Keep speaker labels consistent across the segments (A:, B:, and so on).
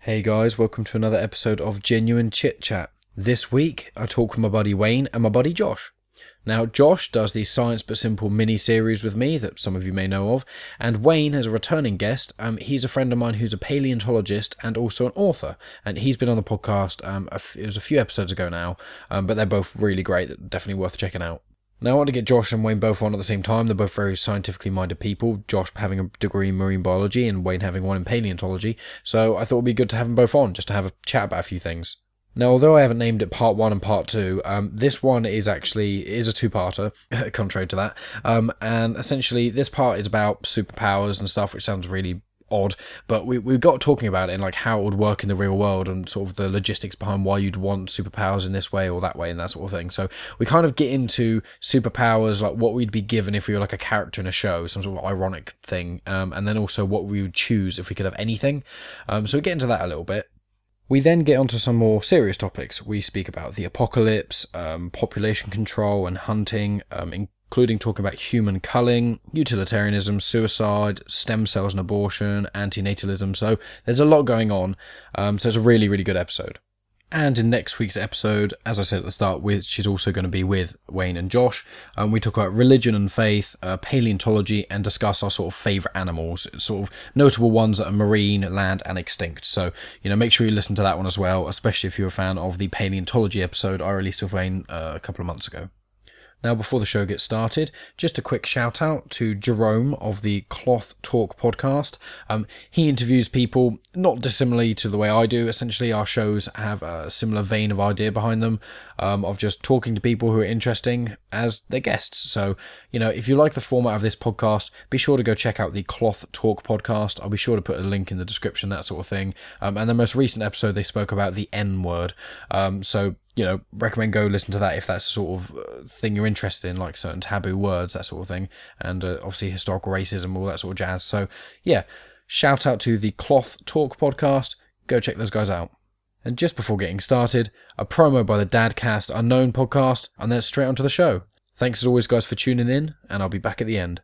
A: Hey guys, welcome to another episode of Genuine Chit Chat. This week, I talk with my buddy Wayne and my buddy Josh. Now, Josh does the Science But Simple mini-series with me that some of you may know of, and Wayne is a returning guest. He's a friend of mine who's a paleontologist and also an author, and he's been on the podcast, it was a few episodes ago now, but they're both really great, definitely worth checking out. Now, I want to get Josh and Wayne both on at the same time. They're both very scientifically minded people, Josh having a degree in marine biology and Wayne having one in paleontology, so I thought it would be good to have them both on, just to have a chat about a few things. Now, although I haven't named it Part 1 and Part 2, this one is a two-parter, contrary to that, and essentially this part is about superpowers and stuff, which sounds really odd, but we got talking about it and like how it would work in the real world and sort of the logistics behind why you'd want superpowers in this way or that way and that sort of thing. So we kind of get into superpowers, like what we'd be given if we were like a character in a show, some sort of ironic thing, and then also what we would choose if we could have anything. So we get into that a little bit. We then get onto some more serious topics. We speak about the apocalypse, population control and hunting, including talking about human culling, utilitarianism, suicide, stem cells and abortion, antinatalism. So there's a lot going on. So it's a really, really good episode. And in next week's episode, as I said at the start, which is also going to be with Wayne and Josh, we talk about religion and faith, paleontology, and discuss our sort of favourite animals, sort of notable ones that are marine, land, and extinct. So, make sure you listen to that one as well, especially if you're a fan of the paleontology episode I released with Wayne a couple of months ago. Now, before the show gets started, just a quick shout out to Jerome of the Cloth Talk podcast. He interviews people not dissimilarly to the way I do. Essentially, our shows have a similar vein of idea behind them, of just talking to people who are interesting as their guests. So, if you like the format of this podcast, be sure to go check out the Cloth Talk podcast. I'll be sure to put a link in the description, that sort of thing. And the most recent episode, they spoke about the N word. So, recommend go listen to that if that's the sort of thing you're interested in, like certain taboo words, that sort of thing, and obviously historical racism, all that sort of jazz. So, yeah, shout out to the Cloth Talk podcast. Go check those guys out. And just before getting started, a promo by the Dadcast Unknown podcast, and then straight onto the show. Thanks as always, guys, for tuning in, and I'll be back at the end.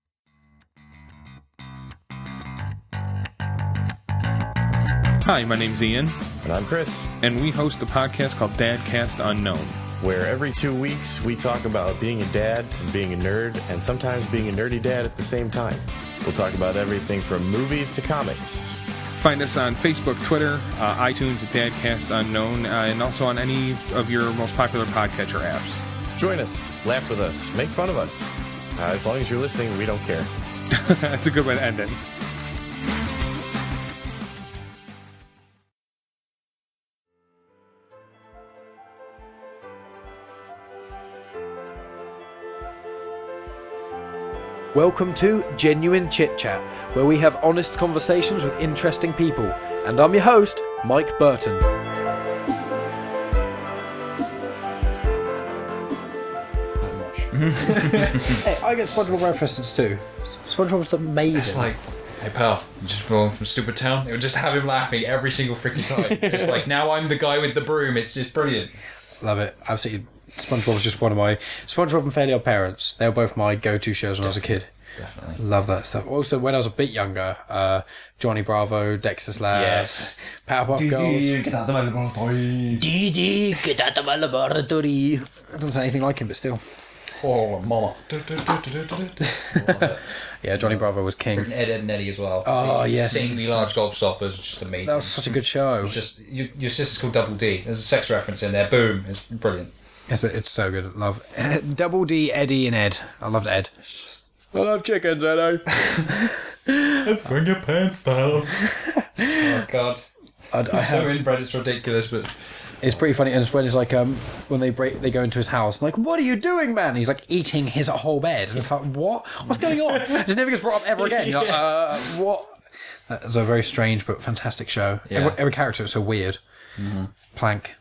B: Hi, my name's Ian.
C: And I'm Chris.
B: And we host a podcast called Dadcast Unknown,
C: where every 2 weeks we talk about being a dad and being a nerd, and sometimes being a nerdy dad at the same time. We'll talk about everything from movies to comics.
B: Find us on Facebook, Twitter, iTunes at Dadcast Unknown, and also on any of your most popular podcatcher apps.
C: Join us, laugh with us, make fun of us. As long as you're listening, we don't care.
B: That's a good way to end it.
A: Welcome to Genuine Chit Chat, where we have honest conversations with interesting people. And I'm your host, Mike Burton. Hey, I get SpongeBob references too. SpongeBob's amazing.
D: It's like, hey pal, you just born from Stupid Town? It would just have him laughing every single freaking time. It's like, now I'm the guy with the broom. It's just brilliant.
A: Love it. Absolutely. SpongeBob was just one of my... SpongeBob and Fairly Odd Parents. They were both my go-to shows when I was a kid.
D: Definitely.
A: Love that stuff. Also, when I was a bit younger, Johnny Bravo, Dexter's Lab,
D: Yes.
A: Powerpuff Girls.
D: Get out of my laboratory.
A: Didi, get out of my laboratory. I don't say anything like him, but still.
D: Oh, mama. Love it.
A: Yeah, Johnny Bravo was king.
D: Freaking Ed, Ed and Eddie as well.
A: Oh, yes.
D: Insanely large gobstoppers, just amazing.
A: That was such a good show.
D: It's just, your sister's called Double D. There's a sex reference in there. Boom. It's brilliant.
A: It's so good. Love Double D, Eddie, and Ed. I loved Ed. I love chickens, Eddie.
D: Swing your pants down. Oh, God. So inbred, it's ridiculous, but...
A: It's pretty funny, and it's when it's like when they go into his house, like, what are you doing, man? And he's like eating his whole bed, and it's like, what's going on? It just never gets brought up ever again. You're like, what? It's a very strange but fantastic show.
D: Yeah.
A: Every character is so weird. Mm-hmm. Plank.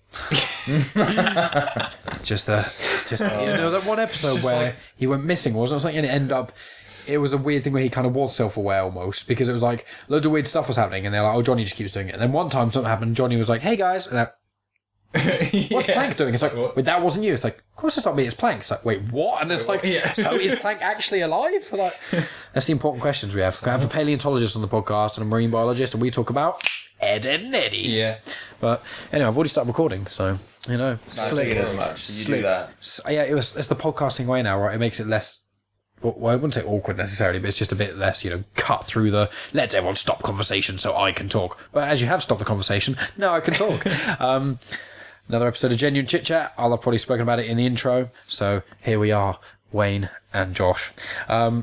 A: just there was that one episode where like, he went missing, wasn't it? Something, and it ended up. It was a weird thing where he kind of was self-aware almost, because it was like loads of weird stuff was happening, and they're like, "Oh, Johnny just keeps doing it." And then one time something happened, Johnny was like, "Hey guys," and what's Plank doing? It's like, wait, that wasn't you. It's like, of course it's not me, it's Plank. It's like, wait, what? And it's like, so is Plank actually alive? Like, that's the important questions we have. I have a paleontologist on the podcast and a marine biologist, and we talk about Ed and Eddie.
D: Yeah.
A: But anyway, I've already started recording, so
E: Slick as much. You do that.
A: Yeah, it's the podcasting way now, right? It makes it less. Well, I wouldn't say awkward necessarily, but it's just a bit less, cut through the let's everyone stop conversation so I can talk. But as you have stopped the conversation, now I can talk. Another episode of Genuine Chit Chat. I'll have probably spoken about it in the intro. So here we are, Wayne and Josh. I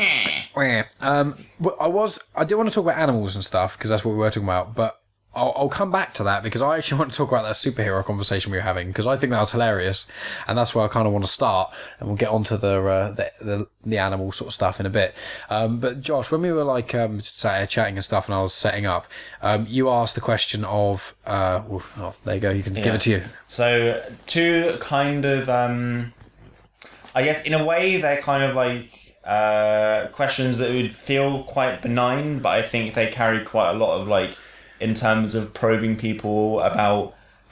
A: do want to talk about animals and stuff because that's what we were talking about, but I'll come back to that because I actually want to talk about that superhero conversation we were having because I think that was hilarious, and that's where I kind of want to start, and we'll get onto the animal sort of stuff in a bit. But Josh, when we were sat here chatting and stuff, and I was setting up, you asked the question of, there you go, you can give it to you.
E: So two kind of, I guess in a way they're kind of like questions that would feel quite benign, but I think they carry quite a lot of in terms of probing people about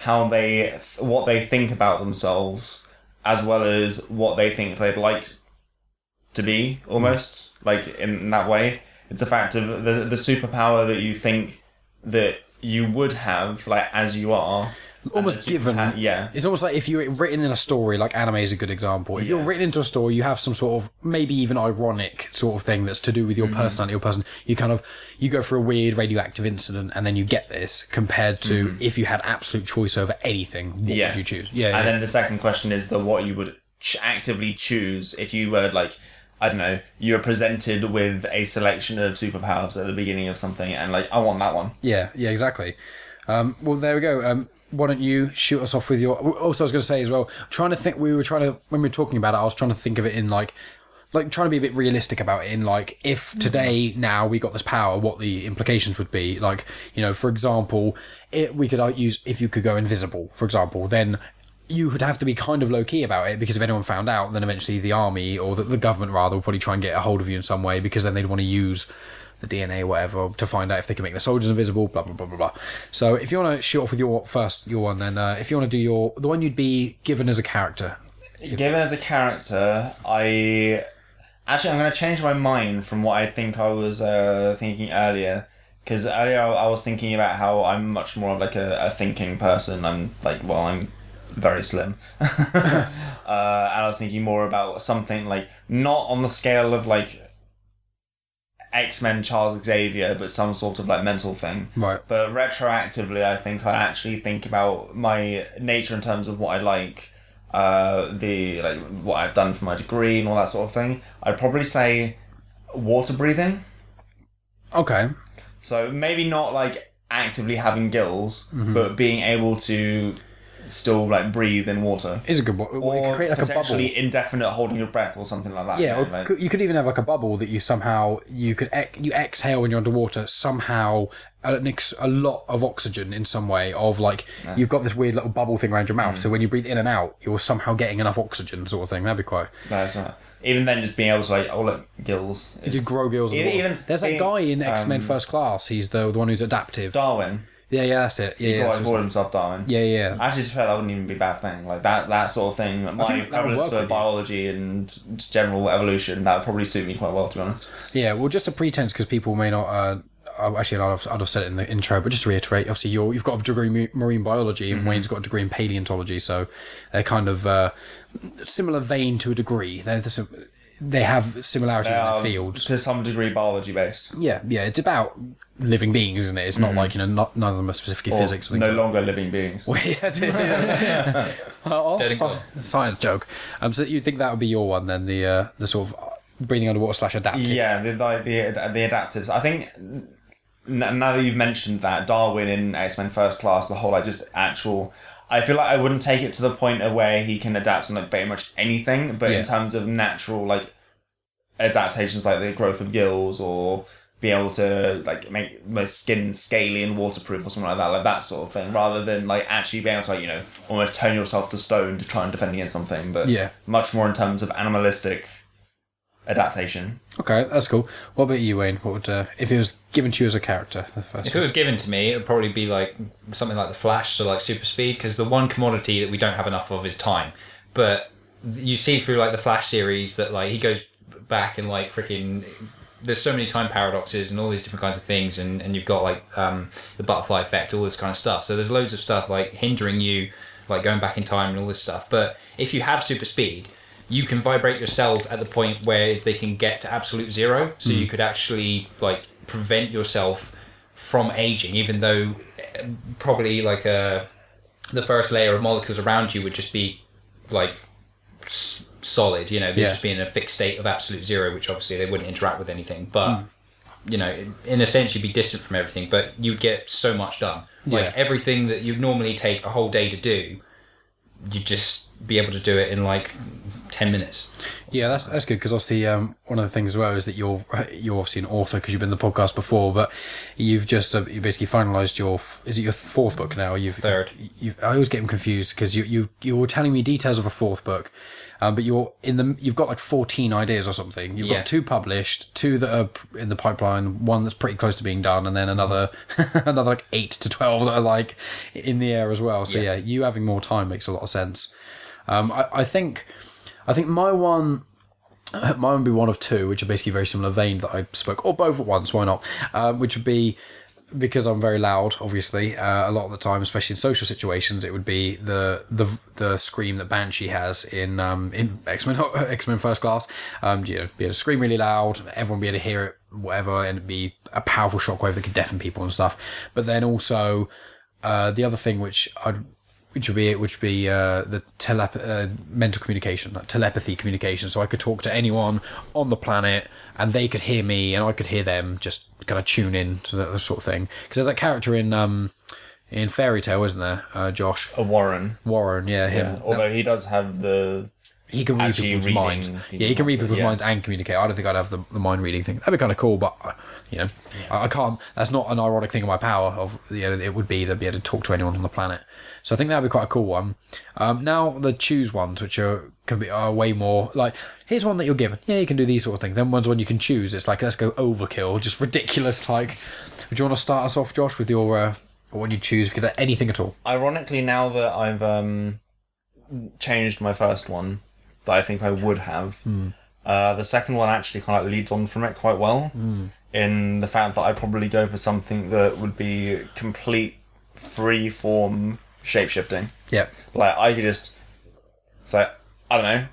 E: what they think about themselves, as well as what they think they'd like to be, almost in that way. It's a fact of the superpower that you think that you would have, as you are.
A: Almost given.
E: Yeah.
A: It's almost like if you're written in a story, like anime is a good example. If you're written into a story, you have some sort of, maybe even ironic sort of thing that's to do with your personality or person. You go for a weird radioactive incident and then you get this, compared to if you had absolute choice over anything, what would you choose? Yeah.
E: And then the second question is what you would actively choose if you were I don't know, you're presented with a selection of superpowers at the beginning of something and I want that one.
A: Yeah, exactly. Well, there we go. Why don't you shoot us off with your... Also, I was going to say as well, when we were talking about it, I was trying to think of it in trying to be a bit realistic about it in if today, now, we got this power, what the implications would be. For example, we could use, if you could go invisible, for example, then you would have to be kind of low-key about it, because if anyone found out, then eventually the army, or the government rather, will probably try and get a hold of you in some way, because then they'd want to use the DNA or whatever to find out if they can make the soldiers invisible, blah blah blah blah blah. So if you want to shoot off with your one, then if you want to do the one you'd be given as a character.
E: Given as a character, I'm going to change my mind from what I think I was thinking earlier, because earlier I was thinking about how I'm much more of a thinking person. I'm I'm very slim. And I was thinking more about something not on the scale of X-Men Charles Xavier, but some sort of mental thing.
A: Right.
E: But retroactively, I think I actually think about my nature in terms of what I like, what I've done for my degree and all that sort of thing. I'd probably say water breathing.
A: Okay.
E: So maybe not actively having gills, but being able to still breathe in water.
A: Is a good one.
E: Or
A: create
E: potentially
A: a bubble.
E: indefinite holding your breath or something like that.
A: Yeah, you could even have a bubble that you somehow you exhale when you're underwater, somehow a lot of oxygen in some way of you've got this weird little bubble thing around your mouth, so when you breathe in and out you're somehow getting enough oxygen sort of thing. That'd be quite...
E: That's right. Even then, just being able to look, gills.
A: You grow gills. There's that guy in X-Men First Class. He's the one who's adaptive.
E: Darwin.
A: Yeah, that's it.
E: He called himself Darwin.
A: Yeah.
E: I actually just felt that wouldn't even be a bad thing. That sort of thing. My prevalence for biology and general evolution, that would probably suit me quite well, to be honest.
A: Yeah, well, just a pretense, because people may not... actually, I'd have said it in the intro, but just to reiterate, obviously you've got a degree in marine biology, and Wayne's got a degree in paleontology, so they're kind of similar vein to a degree. They have similarities in their fields.
E: To some degree, biology based.
A: Yeah, it's about living beings, isn't it? It's not none of them are specifically physics.
E: No longer living beings.
A: Well, science joke. So you think that would be your one then, the sort of breathing underwater / adaptive?
E: Yeah, the adaptives. I think now that you've mentioned that, Darwin in X-Men First Class, the whole I feel I wouldn't take it to the point of where he can adapt to very much anything, but in terms of natural adaptations like the growth of gills, or be able to make my skin scaly and waterproof or something like that sort of thing, rather than actually being able to almost turn yourself to stone to try and defend against something, but much more in terms of animalistic adaptation.
A: Okay, that's cool. What about you, Wayne? What would if it was given to you as a character?
D: If it was given to me, it would probably be something like the Flash, so super speed, because the one commodity that we don't have enough of is time. But you see through the Flash series that he goes back and freaking there's so many time paradoxes and all these different kinds of things, and you've got like the butterfly effect, all this kind of stuff. So there's loads of stuff like hindering you, like going back in time and all this stuff. But if you have super speed, you can vibrate your cells at the point where they can get to absolute zero. So you could actually like prevent yourself from aging, even though probably like the first layer of molecules around you would just be like solid, you know, they'd just be in a fixed state of absolute zero, which obviously they wouldn't interact with anything. But you know, in a sense, you'd be distant from everything, but you'd get so much done. Like everything that you'd normally take a whole day to do, you'd just be able to do it in like 10 minutes.
A: Yeah, that's good, because obviously one of the things as well is that you're obviously an author because you've been on the podcast before, but you've just you basically finalised your, is it your fourth book now?
D: Third.
A: I always get them confused because you were telling me details of a fourth book, but you've got like 14 ideas or something. You've got 2 published, 2 that are in the pipeline, 1 that's pretty close to being done, and then another like 8 to 12 that are like in the air as well. So you having more time makes a lot of sense. I think my one would be one of 2, which are basically very similar vein that I spoke, or both at once, why not? Which would be, because I'm very loud, obviously, a lot of the time, especially in social situations, it would be the scream that Banshee has in X-Men First Class. Be able to scream really loud, everyone be able to hear it, whatever, and it'd be a powerful shockwave that could deafen people and stuff. But then also, the other thing which would be the mental communication, like telepathy communication. So I could talk to anyone on the planet, and they could hear me, and I could hear them. Just kind of tune in to that sort of thing. Because there's that character in Fairy Tale, isn't there, Josh?
E: Warren.
A: Warren, yeah, him.
E: Yeah, although he does have the.
A: He can read people's minds. Yeah, he can read people's minds and communicate. I don't think I'd have the mind reading thing. That'd be kind of cool, but you know, I can't. That's not an ironic thing in my power. Of it would be to be able to talk to anyone on the planet. So I think that'd be quite a cool one. Now the choose ones, which are way more like, here's one that you're given. Yeah, you can do these sort of things. Then one's one you can choose. It's like, let's go overkill, just ridiculous. Like, would you want to start us off, Josh, with your what you choose? If you could anything at all.
E: Ironically, now that I've changed my first one, that I think I would have. The second one actually kind of leads on from it quite well, in the fact that I'd probably go for something that would be complete free form shapeshifting.
A: Yeah.
E: Like, I could just say, I don't know,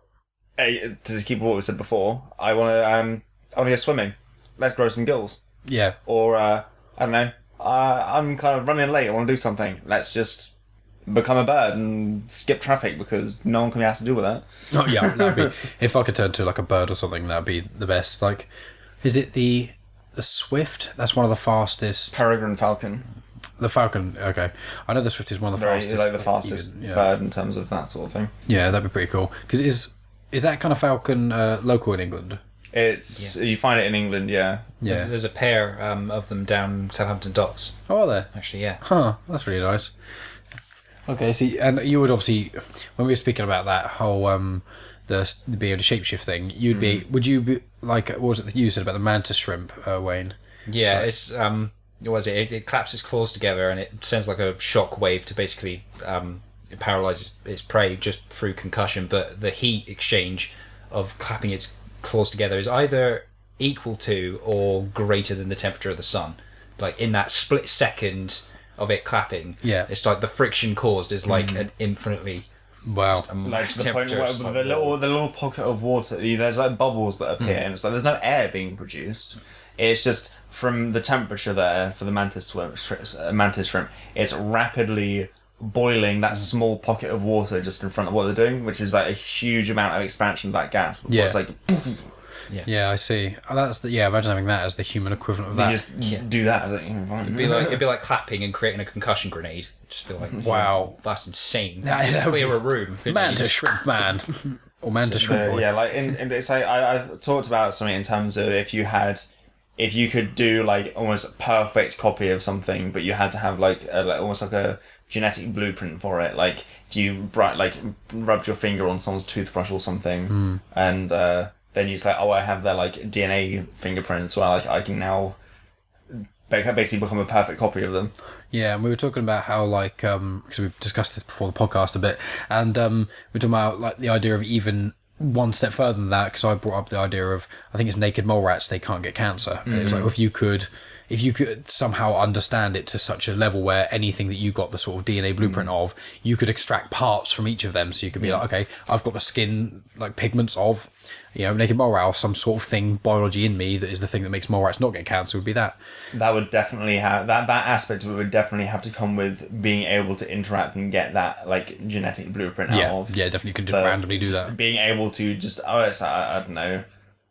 E: to just keep what we said before, I want to go swimming. Let's grow some gills.
A: Yeah.
E: Or, I don't know, I'm kind of running late, I want to do something. Let's just become a bird and skip traffic because no one can be asked to deal with that.
A: Oh yeah, that'd be, if I could turn to like a bird or something, that'd be the best. Like, is it the Swift? That's one of the fastest.
E: Peregrine falcon.
A: The falcon, okay. I know the Swift is one of the fastest.
E: Like the fastest bird in terms of that sort of thing.
A: Yeah, that'd be pretty cool. Because is that kind of falcon local in England?
E: You find it in England, yeah.
D: There's a pair of them down Southampton Docks.
A: Oh, are there?
D: Actually, yeah.
A: Huh, that's really nice. Okay, so and you would obviously, when we were speaking about that whole the being able to shapeshift thing, would you be like, what was it that you said about the mantis shrimp, Wayne?
D: Yeah, it's what was it? It claps its claws together and it sends like a shock wave to basically it paralyzes its prey just through concussion. But the heat exchange of clapping its claws together is either equal to or greater than the temperature of the sun. Like in that split second of it clapping, it's like the friction caused is like an infinitely
A: like
E: to the point where the little pocket of water, there's like bubbles that appear, and it's like there's no air being produced. It's just from the temperature there for the mantis shrimp, it's rapidly boiling that small pocket of water just in front of what they're doing, which is like a huge amount of expansion of that gas. It's like.
A: Yeah, I see. Imagine having that as the human equivalent of that.
E: You just do that.
D: It'd be like clapping and creating a concussion grenade. Just be like,
A: wow,
D: that's insane. Just clear a room.
A: Mantis shrimp man, or mantis shrimp boy.
E: Yeah, like I talked about something in terms of if you could do like almost a perfect copy of something, but you had to have like almost like a genetic blueprint for it. Like if you rubbed your finger on someone's toothbrush or something, and then you say, I have their like DNA fingerprints, so I can now basically become a perfect copy of them.
A: Yeah, and we were talking about how because we've discussed this before the podcast a bit, and we're talking about like the idea of even one step further than that, because I brought up the idea of, I think it's naked mole rats, they can't get cancer. And it was like, if you could somehow understand it to such a level where anything that you got the sort of DNA blueprint of, you could extract parts from each of them. So you could be like, okay, I've got the skin, like pigments of, naked mole rat, or some sort of thing, biology in me that is the thing that makes mole rats not get cancer, would be that.
E: That would definitely have, that aspect of it would definitely have to come with being able to interact and get that, like, genetic blueprint out of.
A: Yeah, definitely could just randomly do that.
E: Being able to just, I don't know,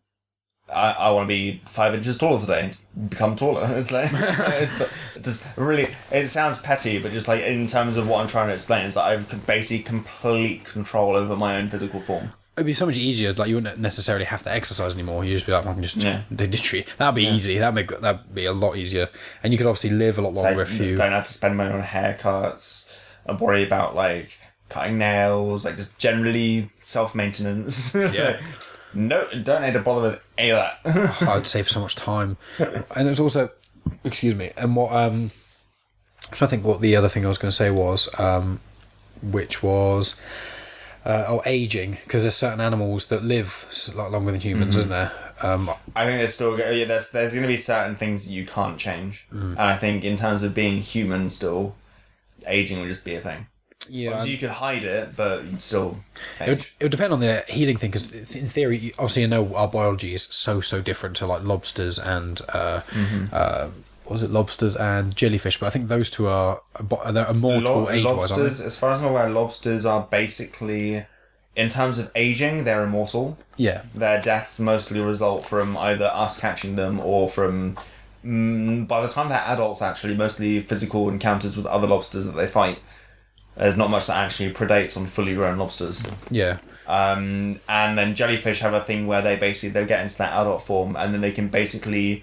E: I want to be 5 inches taller today and become taller. It's like, it's just really, it sounds petty, but just like in terms of what I'm trying to explain is that I've basically complete control over my own physical form.
A: It'd be so much easier. Like, you wouldn't necessarily have to exercise anymore. You just be like, I can just that'd be easy. That'd be a lot easier, and you could obviously live a lot longer if you
E: don't have to spend money on haircuts and worry about like cutting nails, like just generally self-maintenance.
A: Yeah.
E: No, don't need to bother with any of that.
A: I'd save so much time. And it's also, excuse me, and what so I think what the other thing I was going to say was, which was aging, because there's certain animals that live a lot longer than humans, isn't there?
E: I think there's still there's going to be certain things that you can't change, and I think in terms of being human, still aging would just be a thing.
A: Yeah,
E: obviously you could hide it, but you'd still age.
A: It would depend on the healing thing, because in theory, obviously, I know our biology is so different to like lobsters and lobsters and jellyfish, but I think those two are they're immortal age-wise.
E: Lobsters, as far as I'm aware, lobsters are basically, in terms of aging, they're immortal.
A: Yeah,
E: their deaths mostly result from either us catching them or from, by the time they're adults, actually, mostly physical encounters with other lobsters that they fight. There's not much that actually predates on fully grown lobsters.
A: Yeah.
E: And then jellyfish have a thing where they'll get into that adult form, and then they can basically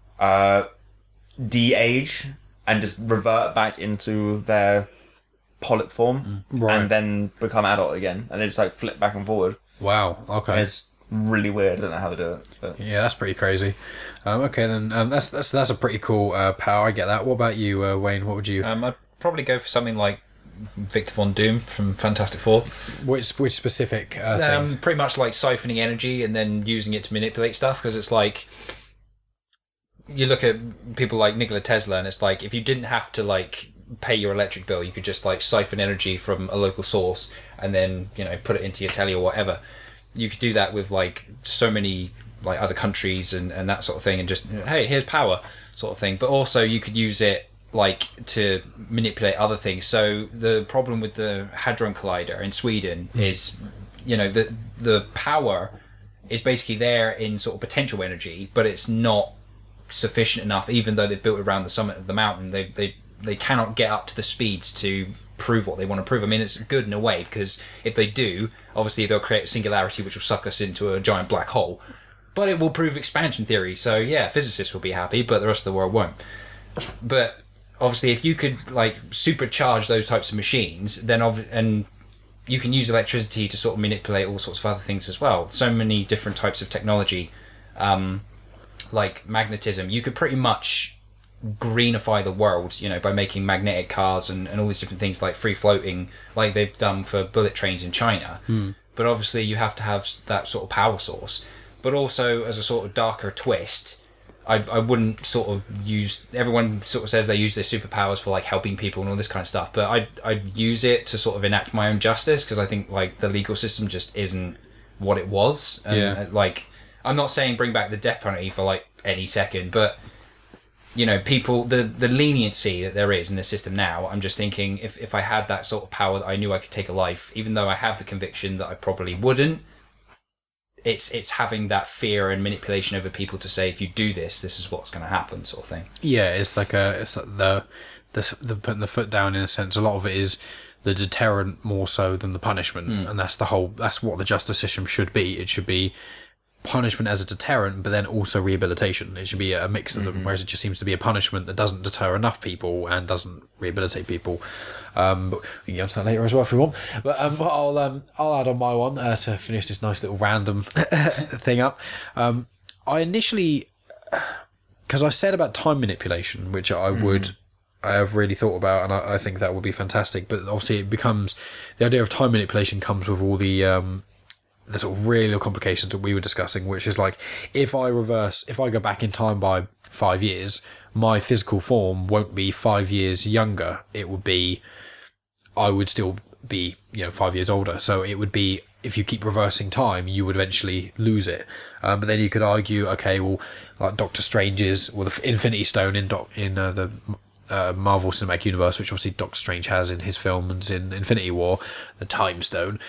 E: de-age and just revert back into their polyp form, and then become adult again, and they just like flip back and forward.
A: Wow. Okay.
E: It's really weird. I don't know how they do it. But.
A: Yeah, that's pretty crazy. Okay, then that's a pretty cool power. I get that. What about you, Wayne? What would you?
D: I'd probably go for something like Victor Von Doom from Fantastic Four.
A: Which specific things?
D: Pretty much like siphoning energy and then using it to manipulate stuff, because it's like, you look at people like Nikola Tesla, and it's like, if you didn't have to like pay your electric bill, you could just like siphon energy from a local source and then put it into your telly or whatever. You could do that with like so many like other countries and that sort of thing, and just, hey, here's power sort of thing. But also you could use it like to manipulate other things. So the problem with the Hadron Collider in Sweden is, the power is basically there in sort of potential energy, but it's not sufficient enough. Even though they've built it around the summit of the mountain, they cannot get up to the speeds to prove what they want to prove. I mean, it's good in a way, because if they do, obviously they'll create a singularity which will suck us into a giant black hole, but it will prove expansion theory. So yeah, physicists will be happy, but the rest of the world won't. But obviously, if you could like supercharge those types of machines, then and you can use electricity to sort of manipulate all sorts of other things as well. So many different types of technology, like magnetism. You could pretty much greenify the world, by making magnetic cars and all these different things, like free floating, like they've done for bullet trains in China. But obviously, you have to have that sort of power source. But also, as a sort of darker twist, I wouldn't sort of use, everyone sort of says they use their superpowers for like helping people and all this kind of stuff, but I'd use it to sort of enact my own justice, because I think like the legal system just isn't what it was. And like, I'm not saying bring back the death penalty for like any second, but people, the leniency that there is in the system now, I'm just thinking, if I had that sort of power that I knew I could take a life, even though I have the conviction that I probably wouldn't, it's having that fear and manipulation over people to say, if you do this is what's going to happen, sort of thing.
A: Yeah, it's like the putting the foot down, in a sense. A lot of it is the deterrent more so than the punishment, and that's what the justice system should be. It should be punishment as a deterrent, but then also rehabilitation. It should be a mix of them, whereas it just seems to be a punishment that doesn't deter enough people and doesn't rehabilitate people. But we can get onto that later as well if we want. But I'll add on my one to finish this nice little random thing up. I initially, because I said about time manipulation, which I have really thought about, and I think that would be fantastic. But obviously, it becomes, the idea of time manipulation comes with all the the sort of real complications that we were discussing, which is like, if I go back in time by 5 years, my physical form won't be 5 years younger. I would still be, 5 years older. So it would be, if you keep reversing time, you would eventually lose it. But then you could argue, okay, well, like Doctor Strange's, the Infinity Stone in the Marvel Cinematic Universe, which obviously Doctor Strange has in his films in Infinity War, the Time Stone.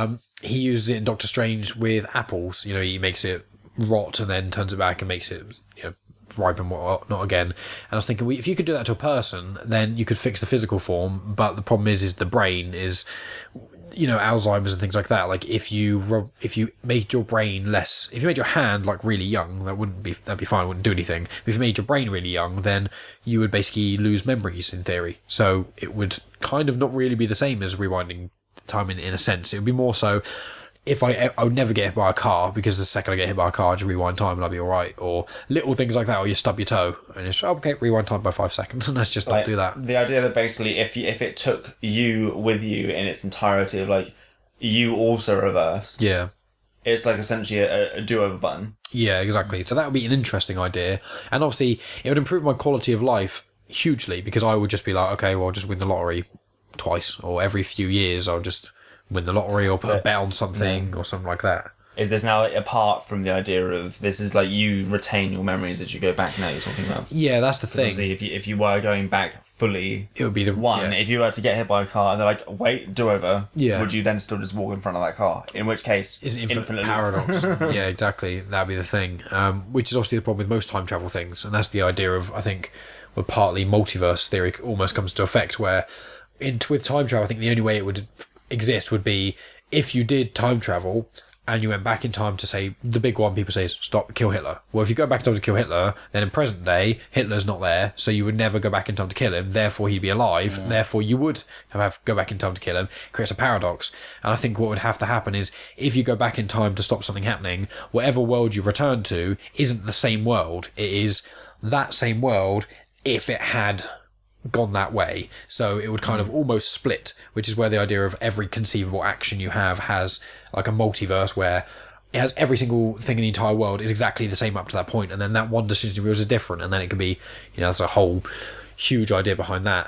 A: He uses it in Doctor Strange with apples. He makes it rot and then turns it back and makes it, ripen not again. And I was thinking, if you could do that to a person, then you could fix the physical form. But the problem is the brain is, Alzheimer's and things like that. Like if you made your brain less, if you made your hand like really young, that'd be fine. It wouldn't do anything. But if you made your brain really young, then you would basically lose memories in theory. So it would kind of not really be the same as rewinding time in a sense. It would be more so, if I would never get hit by a car, because the second I get hit by a car, I just rewind time and I'll be alright. Or little things like that, or you stub your toe and it's okay, rewind time by 5 seconds, and let's just not do that.
E: The idea that basically if it took you with you in its entirety, of like you also reversed.
A: Yeah.
E: It's like essentially a do-over button.
A: Yeah, exactly. So that would be an interesting idea. And obviously it would improve my quality of life hugely, because I would just be like, okay, well, I'll just win the lottery twice, or every few years I'll just win the lottery or put a bet on something or something like that.
E: Is this now apart from the idea of this is like you retain your memories as you go back now you're talking about?
A: Yeah, that's the thing.
E: If you were going back fully,
A: it would be the
E: one.
A: Yeah.
E: If you were to get hit by a car and they're like, wait, do over,
A: yeah,
E: would you then still just walk in front of that car? In which case,
A: it's
E: infinitely
A: paradox. Yeah, exactly. That'd be the thing. Which is obviously the problem with most time travel things, and that's the idea of, I think, where partly multiverse theory almost comes to effect, where with time travel, I think the only way it would exist would be if you did time travel and you went back in time to, say, the big one people say is kill Hitler. Well, if you go back in time to kill Hitler, then in present day, Hitler's not there, so you would never go back in time to kill him, therefore he'd be alive, therefore you would have go back in time to kill him. It creates a paradox. And I think what would have to happen is, if you go back in time to stop something happening, whatever world you return to isn't the same world. It is that same world if it had gone that way. So it would kind of almost split, which is where the idea of every conceivable action you have has like a multiverse where it has every single thing in the entire world is exactly the same up to that point, and then that one decision is different, and then it could be, there's a whole huge idea behind that.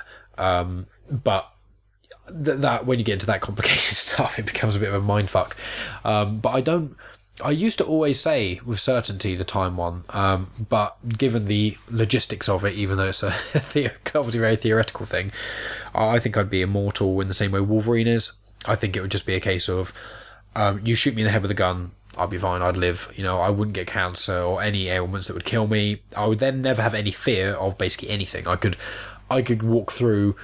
A: But that when you get into that complicated stuff, it becomes a bit of a mindfuck. But I used to always say with certainty the time one, but given the logistics of it, even though it's obviously a very theoretical thing, I think I'd be immortal in the same way Wolverine is. I think it would just be a case of, you shoot me in the head with a gun, I'd be fine, I'd live, I wouldn't get cancer or any ailments that would kill me. I would then never have any fear of basically anything. I could walk through,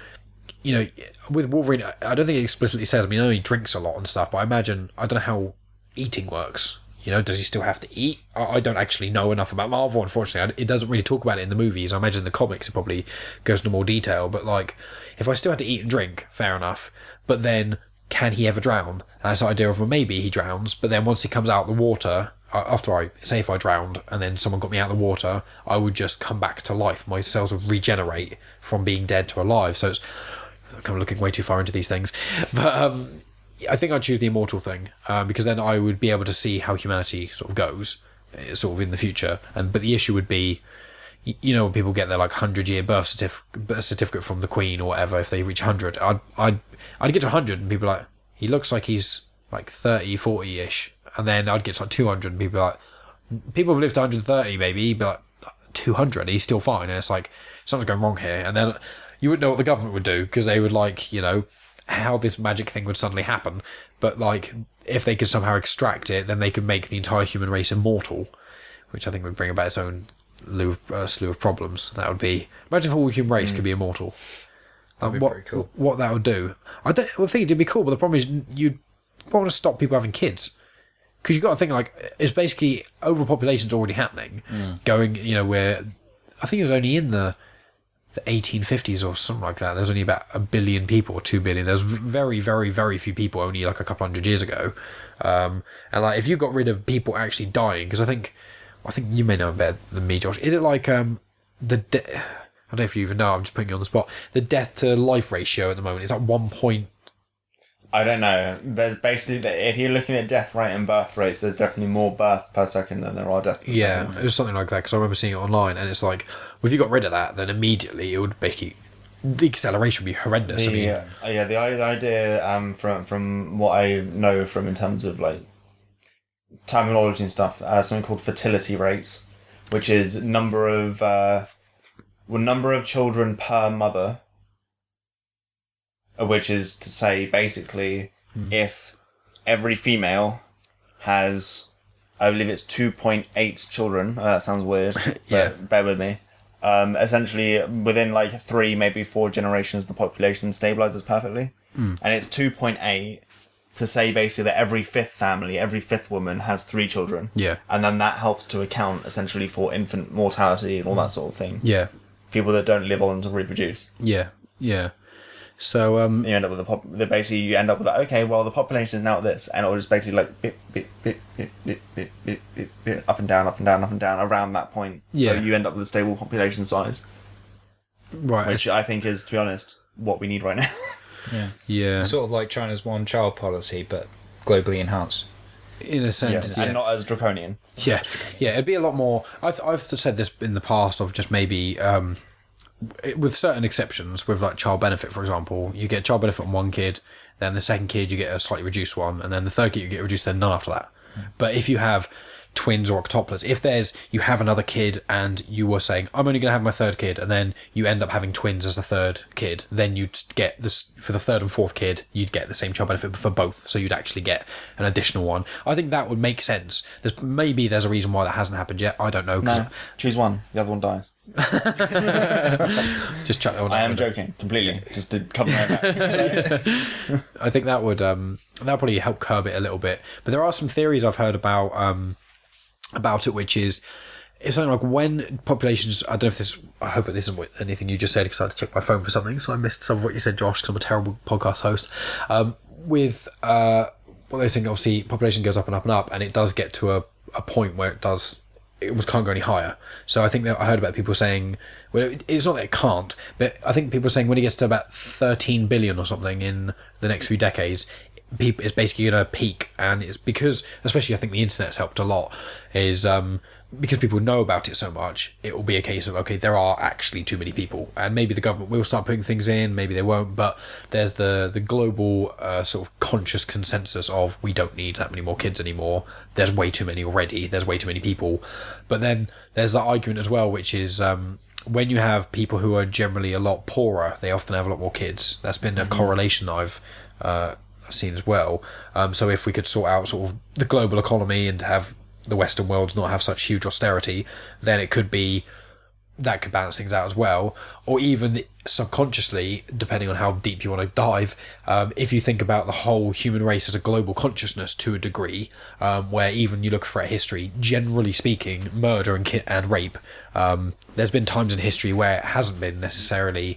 A: with Wolverine, I don't think it explicitly says, I know he drinks a lot and stuff, but I don't know how eating works. Does he still have to eat? I don't actually know enough about Marvel, unfortunately. It doesn't really talk about it in the movies. I imagine in the comics it probably goes into more detail. But, like, if I still had to eat and drink, fair enough. But then, can he ever drown? And that's the idea of, well, maybe he drowns. But then once he comes out of the water, after if I drowned and then someone got me out of the water, I would just come back to life. My cells would regenerate from being dead to alive. So it's... I'm kind of looking way too far into these things. But, I think I'd choose the immortal thing, because then I would be able to see how humanity sort of goes, sort of in the future. But the issue would be, when people get their like 100-year birth certificate from the Queen or whatever, if they reach 100, I'd get to 100 and people are like, he looks like he's like 30, 40-ish, and then I'd get to like 200 and people are like, people have lived to 130 maybe, but like 200, he's still fine. And it's like, something's going wrong here. And then you wouldn't know what the government would do, because they would like, how this magic thing would suddenly happen. But like, if they could somehow extract it, then they could make the entire human race immortal, which I think would bring about its own slew of problems. That would be, imagine if all the human race could be immortal.
D: That'd be pretty cool.
A: What that would do, I think it'd be cool. But the problem is, you'd want to stop people having kids, because you've got to think like, it's basically overpopulation's already happening. Going, where I think it was only in the 1850s or something like that, there was only about 1 billion people or 2 billion. There was very, very, very few people only like a couple hundred years ago. And like, if you got rid of people actually dying, because I think you may know better than me, Josh. Is it like I don't know if you even know, I'm just putting you on the spot. The death to life ratio at the moment is like 1.2
E: I don't know. There's basically, if you're looking at death rate and birth rates, there's definitely more births per second than there are deaths per second.
A: It was something like that, because I remember seeing it online, and it's like, well, if you got rid of that, then immediately it would basically, the acceleration would be horrendous.
E: The idea from what I know from in terms of like terminology and stuff, something called fertility rates, which is number of children per mother, which is to say basically if every female has, I believe it's 2.8 children. That sounds weird, but bear with me. Essentially, within like 3, maybe 4 generations, the population stabilizes perfectly. And it's 2.8 to say basically that every 5th family, every 5th woman has 3 children.
A: Yeah.
E: And then that helps to account essentially for infant mortality and all that sort of thing.
A: Yeah.
E: People that don't live on to reproduce.
A: Yeah. So
E: you end up with you end up with that. Okay, well the population is now at this, and it'll just basically like bit, up and down around that point.
A: Yeah.
E: So you end up with a stable population size,
A: right,
E: which I think is, to be honest, what we need right now.
A: Yeah.
D: Sort of like China's one-child policy, but globally enhanced.
A: In a sense,
E: Yes, and not as draconian.
A: Yeah, it'd be a lot more. I've said this in the past of just maybe, with certain exceptions, with like child benefit, for example, you get child benefit on one kid, then the second kid you get a slightly reduced one, and then the third kid you get reduced, then none after that. But if you have twins or octuplets, if you have another kid and you were saying, I'm only going to have my third kid, and then you end up having twins as the third kid, then you'd get this, for the third and fourth kid, you'd get the same child benefit for both, so you'd actually get an additional one. I think that would make sense. There's a reason why that hasn't happened yet. I don't know.
E: No, choose one, the other one dies.
A: Just chuck that one.
E: I am joking completely, just to cover my back.
A: I think that would that'll probably help curb it a little bit. But there are some theories I've heard about it, which is it's something like when populations. I hope this isn't anything you just said, because I had to check my phone for something, so I missed some of what you said, Josh, because I'm a terrible podcast host. With what they think, obviously, population goes up and up and up, and it does get to a point where it can't go any higher. So I think that I heard about people saying, well, it's not that it can't, but I think people are saying when it gets to about 13 billion or something in the next few decades, it's basically going to peak. And it's because, especially I think the internet's helped a lot, is because people know about it so much, it will be a case of, okay, there are actually too many people, and maybe the government will start putting things in, maybe they won't, but there's the global sort of conscious consensus of we don't need that many more kids anymore. There's way too many already. There's way too many people. But then there's that argument as well, which is when you have people who are generally a lot poorer, they often have a lot more kids. That's been a correlation that I've seen as well. So if we could sort out sort of the global economy and have the Western world not have such huge austerity, then it could be that could balance things out as well. Or even subconsciously, depending on how deep you want to dive, if you think about the whole human race as a global consciousness to a degree, where even you look throughout history, generally speaking, murder and rape, there's been times in history where it hasn't been necessarily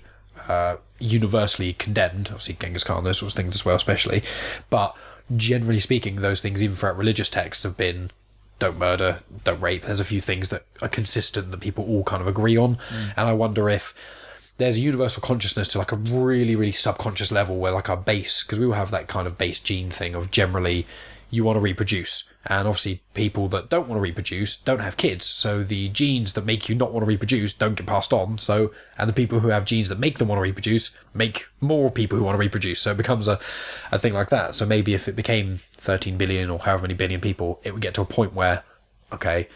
A: universally condemned. Obviously Genghis Khan, those sorts of things as well, especially, but generally speaking, those things even throughout religious texts have been don't murder, don't rape. There's a few things that are consistent that people all kind of agree on. And I wonder if there's a universal consciousness to like a really, really subconscious level where like our base, because we will have that kind of base gene thing of generally you want to reproduce. And obviously people that don't want to reproduce don't have kids. So the genes that make you not want to reproduce don't get passed on. So, and the people who have genes that make them want to reproduce make more people who want to reproduce. So it becomes a thing like that. So maybe if it became 13 billion or however many billion people, it would get to a point where, okay,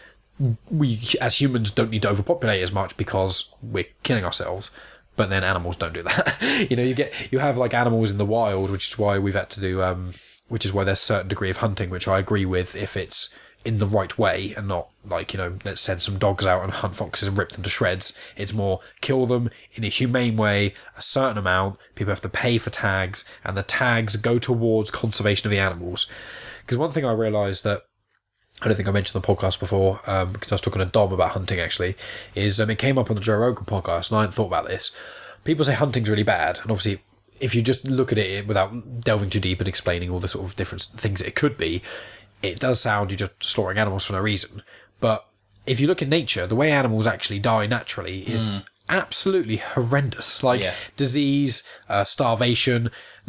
A: we as humans don't need to overpopulate as much because we're killing ourselves. But then animals don't do that. You have like animals in the wild, which is why we've had to do, which is why there's a certain degree of hunting, which I agree with if it's in the right way and not like, let's send some dogs out and hunt foxes and rip them to shreds. It's more kill them in a humane way, a certain amount. People have to pay for tags, and the tags go towards conservation of the animals. Because one thing I realised that I don't think I mentioned on the podcast before, because I was talking to Dom about hunting actually, is it came up on the Joe Rogan podcast, and I hadn't thought about this. People say hunting's really bad, and obviously if you just look at it without delving too deep and explaining all the sort of different things it could be, it does sound you're just slaughtering animals for no reason. But if you look at nature, the way animals actually die naturally is absolutely horrendous. Like disease, starvation,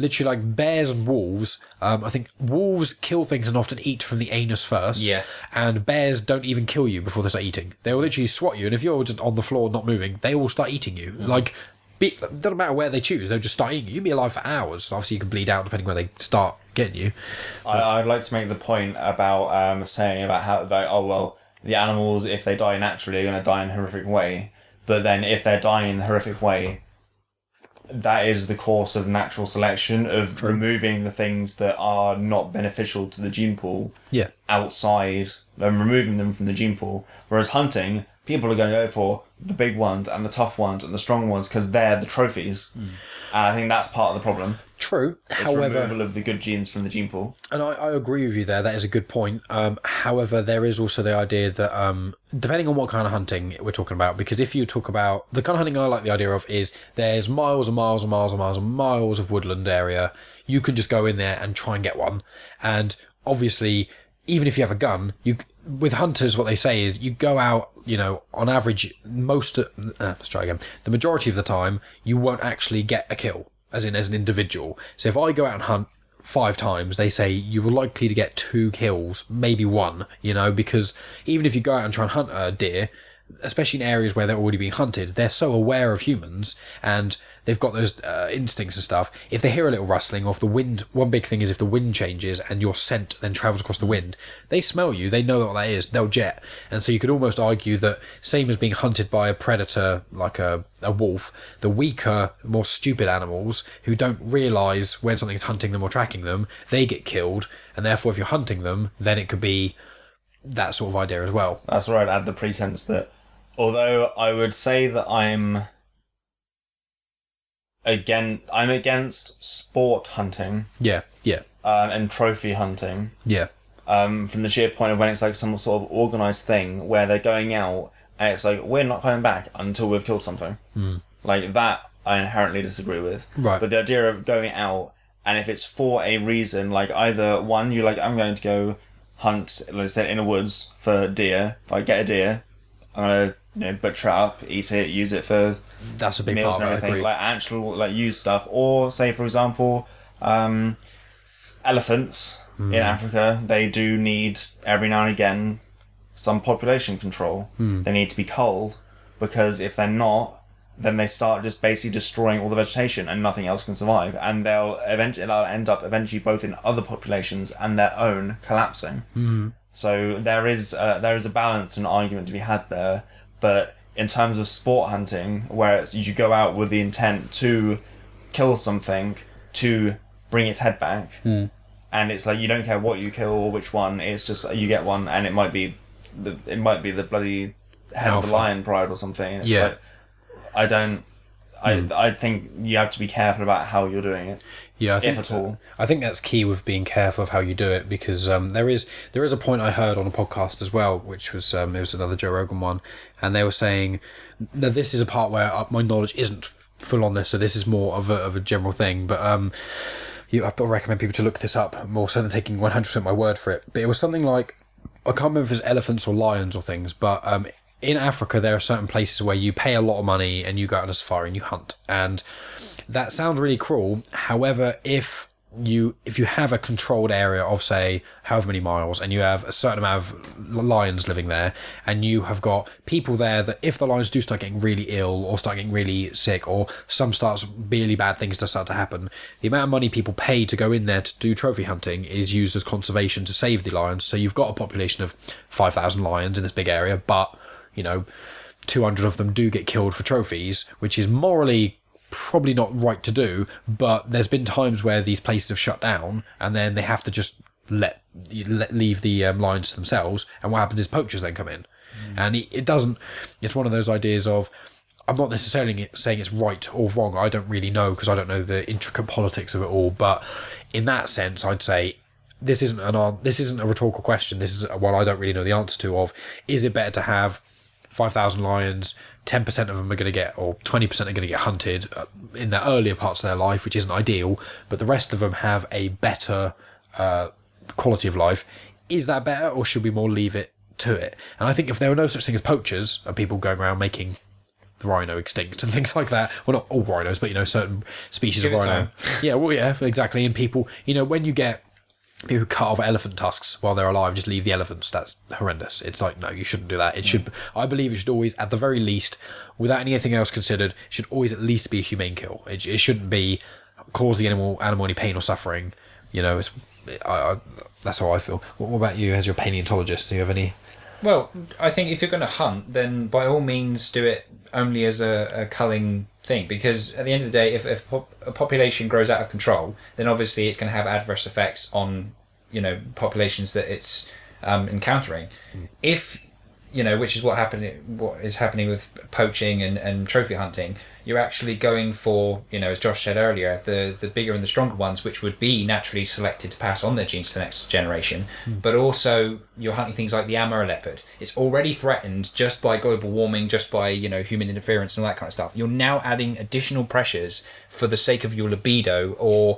A: literally like bears and wolves. I think wolves kill things and often eat from the anus first.
D: Yeah.
A: And bears don't even kill you before they start eating. They will literally swat you, and if you're just on the floor not moving, they will start eating you. Like, it doesn't matter where they choose, they'll just start eating you. You'll be alive for hours. Obviously, you can bleed out depending where they start getting you.
E: I'd like to make the point about saying about how, the animals, if they die naturally, are going to die in a horrific way. But then if they're dying in a horrific way, that is the course of natural selection of removing the things that are not beneficial to the gene pool outside and removing them from the gene pool. Whereas hunting, people are going to go for the big ones and the tough ones and the strong ones because they're the trophies. And I think that's part of the problem.
A: True.
E: It's
A: However,
E: removal of the good genes from the gene pool.
A: and I agree with you there. That is a good point. However, there is also the idea that depending on what kind of hunting we're talking about, because if you talk about the kind of hunting I like the idea of is there's miles and miles and miles and miles and miles of woodland area. You can just go in there and try and get one. And obviously, even if you have a gun, with hunters, what they say is you go out, on average, let's try again. The majority of the time, you won't actually get a kill, as an individual. So if I go out and hunt 5 times, they say you are likely to get 2 kills, maybe 1, because even if you go out and try and hunt a deer, especially in areas where they're already being hunted, they're so aware of humans and they've got those instincts and stuff. If they hear a little rustling, or if the wind, one big thing is if the wind changes and your scent then travels across the wind, they smell you, they know what that is, they'll jet. And so you could almost argue that same as being hunted by a predator like a wolf, the weaker, more stupid animals who don't realise when something's hunting them or tracking them, they get killed. And therefore if you're hunting them, then it could be that sort of idea as well.
E: That's where I'd add the pretense that although I would say that I'm against sport hunting.
A: Yeah.
E: And trophy hunting.
A: Yeah.
E: From the sheer point of when it's like some sort of organised thing where they're going out and it's like, we're not coming back until we've killed something. Like that I inherently disagree with.
A: Right.
E: But the idea of going out, and if it's for a reason, like either one, you're like, I'm going to go hunt, let's say in the woods for deer. If I get a deer, I'm gonna butcher it up, eat it, use it for
A: that's a big
E: meals
A: part
E: and
A: of it, I
E: everything.
A: agree.
E: Like actual use stuff. Or say for example, elephants in Africa, they do need every now and again some population control. They need to be culled because if they're not, then they start just basically destroying all the vegetation and nothing else can survive, and they'll end up eventually both in other populations and their own collapsing. So there is a balance and argument to be had there. But in terms of sport hunting, where you go out with the intent to kill something, to bring its head back, and it's like you don't care what you kill or which one, it's just you get one, and it might be the bloody head of the lion pride or something. And it's like, I think you have to be careful about how you're doing it.
A: Yeah,
E: if at all.
A: I think that's key with being careful of how you do it, because there is a point I heard on a podcast as well, which was it was another Joe Rogan one, and they were saying that this is a part where my knowledge isn't full on this, so this is more of a general thing, but I recommend people to look this up more so than taking 100% my word for it. But it was something like, I can't remember if it's elephants or lions or things, but in Africa there are certain places where you pay a lot of money and you go out on a safari and you hunt, and that sounds really cruel. However, if you have a controlled area of, say, however many miles, and you have a certain amount of lions living there, and you have got people there that if the lions do start getting really ill or start getting really sick, or really bad things to start to happen, the amount of money people pay to go in there to do trophy hunting is used as conservation to save the lions. So you've got a population of 5,000 lions in this big area, but 200 of them do get killed for trophies, which is morally probably not right to do, but there's been times where these places have shut down and then they have to just leave the lions to themselves, and what happens is poachers then come in. And it's one of those ideas of, I'm not necessarily saying it's right or wrong, I don't really know because I don't know the intricate politics of it all, but in that sense I'd say this isn't a rhetorical question, this is one I don't really know the answer to, of is it better to have 5,000 lions, 10% of them are going to get, or 20% are going to get hunted in the earlier parts of their life, which isn't ideal, but the rest of them have a better quality of life. Is that better, or should we more leave it to it? And I think if there were no such thing as poachers, and people going around making the rhino extinct and things like that. Well, not all rhinos, but, certain species
D: Give
A: of
D: it
A: rhino.
D: time.
A: Yeah, well, yeah, exactly. And people, when you get people who cut off elephant tusks while they're alive, just leave the elephants, that's horrendous. It's like, no, you shouldn't do that. I believe it should always, at the very least, without anything else considered, it should always at least be a humane kill. It shouldn't be cause the animal any pain or suffering. That's how I feel. What about you as your paleontologist? Do you have any?
D: Well, I think if you're going to hunt, then by all means do it only as a culling thing, because at the end of the day, if a population grows out of control, then obviously it's going to have adverse effects on populations that it's encountering. If which is what is happening with poaching and trophy hunting, you're actually going for, as Josh said earlier, the bigger and the stronger ones, which would be naturally selected to pass on their genes to the next generation. But also you're hunting things like the Amur leopard. It's already threatened just by global warming, just by, human interference and all that kind of stuff. You're now adding additional pressures for the sake of your libido or,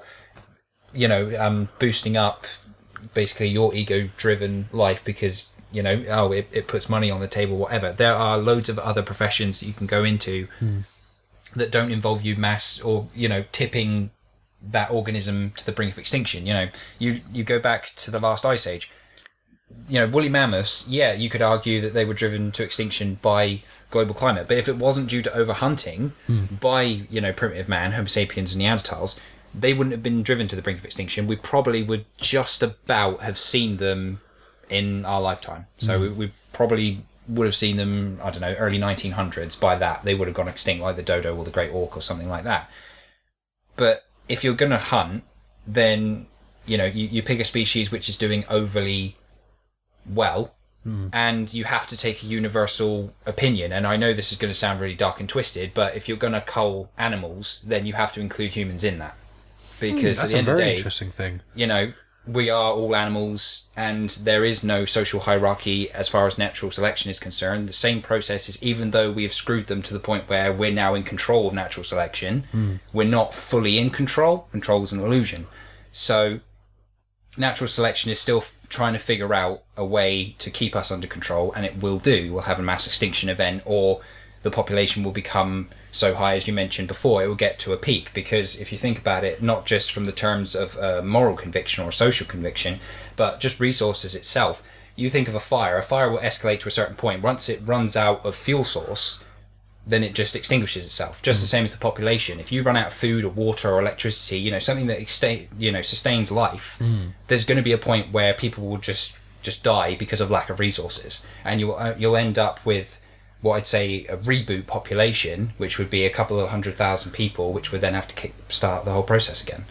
D: boosting up basically your ego-driven life because, it puts money on the table, whatever. There are loads of other professions that you can go into that don't involve you mass or, tipping that organism to the brink of extinction. You go back to the last ice age. Woolly mammoths, you could argue that they were driven to extinction by global climate. But if it wasn't due to overhunting by, primitive man, Homo sapiens and Neanderthals, they wouldn't have been driven to the brink of extinction. We probably would just about have seen them in our lifetime. So we probably would have seen them, I don't know, early 1900s. By that, they would have gone extinct, like the dodo or the great auk or something like that. But if you're going to hunt, then, you pick a species which is doing overly well, and you have to take a universal opinion. And I know this is going to sound really dark and twisted, but if you're going to cull animals, then you have to include humans in that. Because
A: That's
D: at the end of the day,
A: interesting thing.
D: We are all animals, and there is no social hierarchy as far as natural selection is concerned. The same processes, even though we have screwed them to the point where we're now in control of natural selection, we're not fully in control. Control is an illusion. So natural selection is still trying to figure out a way to keep us under control, and it will do. We'll have a mass extinction event, or the population will become so high, as you mentioned before, it will get to a peak. Because if you think about it, not just from the terms of moral conviction or social conviction, but just resources itself, you think of a fire will escalate to a certain point. Once it runs out of fuel source, then it just extinguishes itself. Just the same as the population. If you run out of food or water or electricity, something that sustains life, there's going to be a point where people will just die because of lack of resources, and you'll end up with what I'd say a reboot population, which would be a couple of 100,000 people, which would then have to start the whole process again.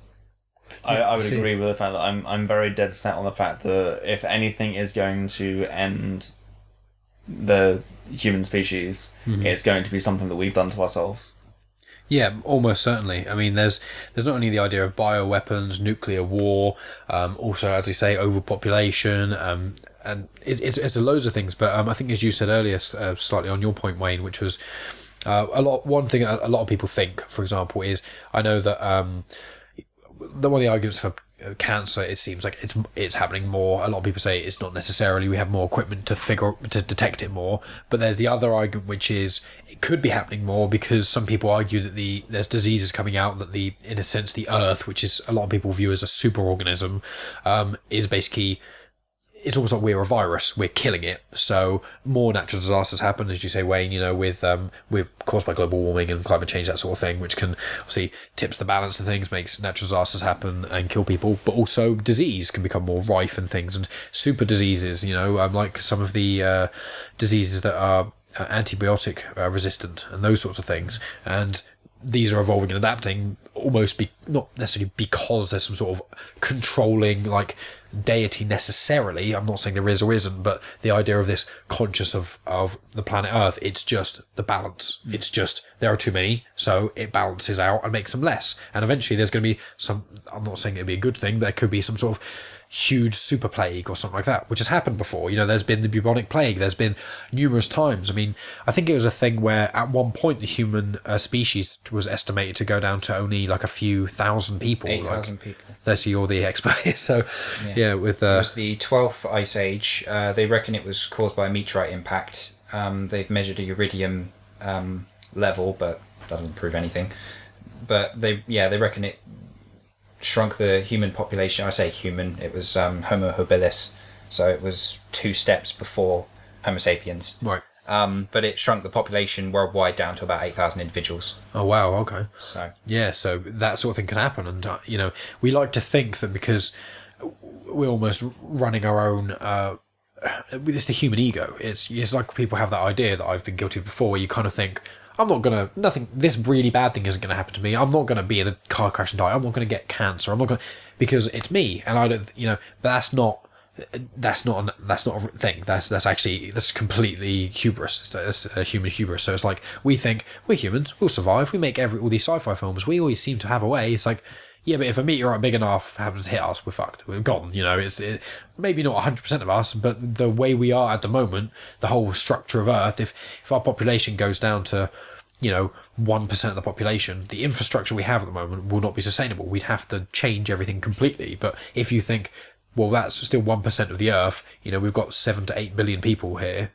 E: I would agree with the fact that I'm very dead set on the fact that if anything is going to end the human species, it's going to be something that we've done to ourselves.
A: Yeah, almost certainly. I mean, there's not only the idea of bioweapons, nuclear war, also, as you say, overpopulation, and it's loads of things. But I think, as you said earlier, slightly on your point, Wayne, which was one thing a lot of people think, for example, is I know that one of the arguments for cancer, it seems like it's happening more. A lot of people say it's not necessarily. We have more equipment to detect it more. But there's the other argument, which is it could be happening more because some people argue that there's diseases coming out that in a sense, the Earth, which is a lot of people view as a superorganism, is basically. It's almost like we're a virus. We're killing it. So more natural disasters happen, as you say, Wayne. With we're caused by global warming and climate change, that sort of thing, which can obviously tips the balance of things, makes natural disasters happen and kill people. But also disease can become more rife and things, and super diseases. Like some of the diseases that are antibiotic resistant and those sorts of things. And these are evolving and adapting almost not necessarily because there's some sort of controlling deity necessarily. I'm not saying there is or isn't, but the idea of this conscious of the planet Earth, it's just the balance. It's just there are too many, so it balances out and makes them less. And eventually there's going to be I'm not saying it'd be a good thing, but there could be some sort of huge super plague or something like that, which has happened before. There's been the bubonic plague. There's been numerous times. I mean, I think it was a thing where at one point the human species was estimated to go down to only a few thousand people.
D: 8,000 people.
A: That's you're the expert. So yeah, with
D: it was the 12th ice age. They reckon it was caused by a meteorite impact. They've measured a iridium level, but that doesn't prove anything. But they reckon it shrunk the human population. I say human, it was Homo habilis, so it was 2 steps before Homo sapiens.
A: Right.
D: But it shrunk the population worldwide down to about 8,000 individuals.
A: Oh wow, okay.
D: So
A: yeah, so that sort of thing can happen, and we like to think that because we're almost running our own. It's the human ego. It's like people have that idea that I've been guilty of before, where you kind of think, this really bad thing isn't going to happen to me. I'm not going to be in a car crash and die. I'm not going to get cancer. I'm not going to, because it's me, and I don't, but that's not a thing. That's completely hubris. That's a human hubris. So it's like, we think we're humans, we'll survive. We make all these sci-fi films. We always seem to have a way. It's like, yeah, but if a meteorite big enough happens to hit us, we're fucked. We're gone. It's maybe not 100% of us, but the way we are at the moment, the whole structure of Earth, if our population goes down to 1% of the population, the infrastructure we have at the moment will not be sustainable. We'd have to change everything completely. But if you think, well, that's still 1% of the Earth, we've got 7 to 8 billion people here,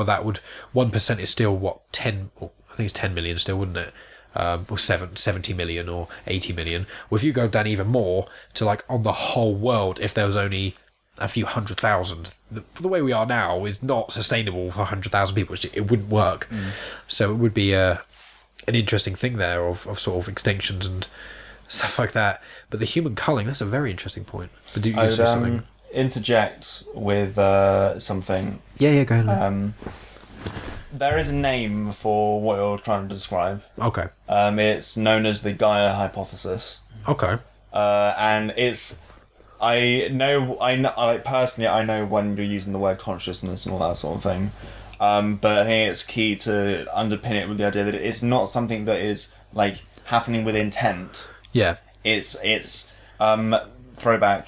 A: 1% is still 10, I think it's 10 million still, wouldn't it? Or 70 million or 80 million. Well, if you go down even more to on the whole world, if there was only a few 100,000, the way we are now is not sustainable for 100,000 people. It wouldn't work. So it would be an interesting thing there of sort of extinctions and stuff like that. But the human culling, that's a very interesting point. But do you say something?
E: Interject with something.
A: Yeah, go ahead.
E: There is a name for what you're trying to describe.
A: Okay.
E: It's known as the Gaia hypothesis.
A: Okay.
E: And it's, I know, personally, I know when you're using the word consciousness and all that sort of thing. But I think it's key to underpin it with the idea that it's not something that is happening with intent.
A: Yeah.
E: It's throwback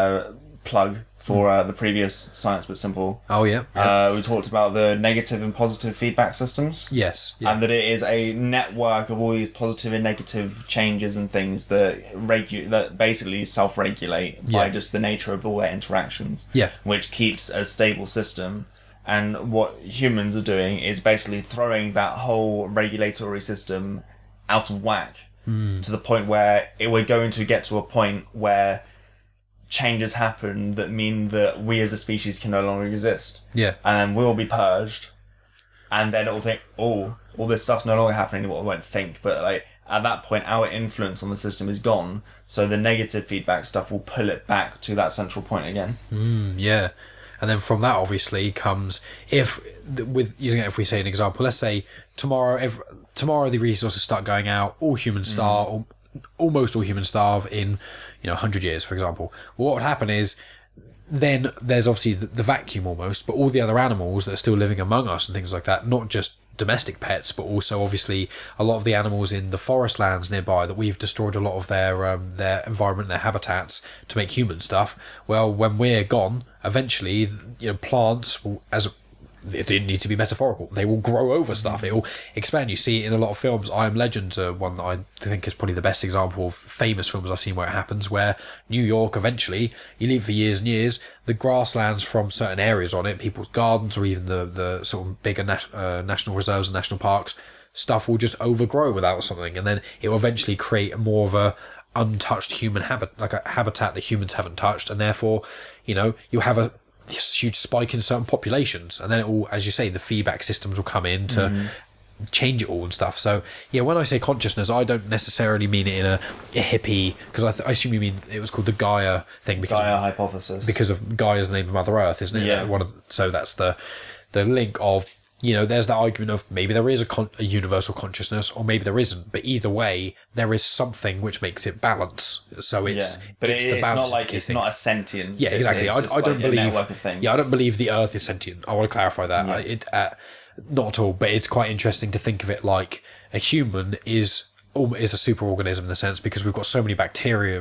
E: plug for the previous Science But Simple.
A: Oh, yeah.
E: We talked about the negative and positive feedback systems.
A: Yes. Yeah.
E: And that it is a network of all these positive and negative changes and things that basically self-regulate by just the nature of all their interactions.
A: Yeah.
E: Which keeps a stable system. And what humans are doing is basically throwing that whole regulatory system out of whack to the point where we're going to get to a point where changes happen that mean that we as a species can no longer exist.
A: Yeah.
E: And then we'll be purged. And then it'll think, all this stuff's no longer happening anymore. It won't think. But at that point, our influence on the system is gone. So the negative feedback stuff will pull it back to that central point again.
A: Yeah. And then from that, obviously, comes if we say an example, let's say tomorrow the resources start going out, all humans starve, or almost all humans starve in 100 years, for example. Well, what would happen is then there's obviously the vacuum almost, but all the other animals that are still living among us and things like that, not just domestic pets, but also obviously a lot of the animals in the forest lands nearby that we've destroyed a lot of their environment, their habitats to make human stuff. Well, when we're gone, eventually, plants will, it didn't need to be metaphorical. They will grow over stuff. It will expand. You see it in a lot of films. I Am Legend's one that I think is probably the best example of famous films I've seen where it happens, where New York, eventually, you live for years and years, the grasslands from certain areas on it, people's gardens, or even the sort of bigger national reserves and national parks, stuff will just overgrow without something. And then it will eventually create more of a untouched human habitat, like a habitat that humans haven't touched. And therefore, you'll have this huge spike in certain populations, and then it will, as you say, the feedback systems will come in to change it all and stuff. So yeah, when I say consciousness, I don't necessarily mean it in a hippie, because I assume you mean it was called the Gaia thing, because
E: Gaia hypothesis,
A: because of Gaia's name of Mother Earth, isn't it?
E: Yeah.
A: So that's the link of, there's that argument of maybe there is a universal consciousness, or maybe there isn't. But either way, there is something which makes it balance. So it's
E: but
A: it's
E: it's
A: the balance.
E: not it's not a sentient.
A: Yeah, exactly.
E: It's
A: I don't believe.
E: a network of things.
A: Yeah, I don't believe the Earth is sentient. I want to clarify that.
E: Yeah.
A: Not at all. But it's quite interesting to think of it like a human is a superorganism in the sense, because we've got so many bacteria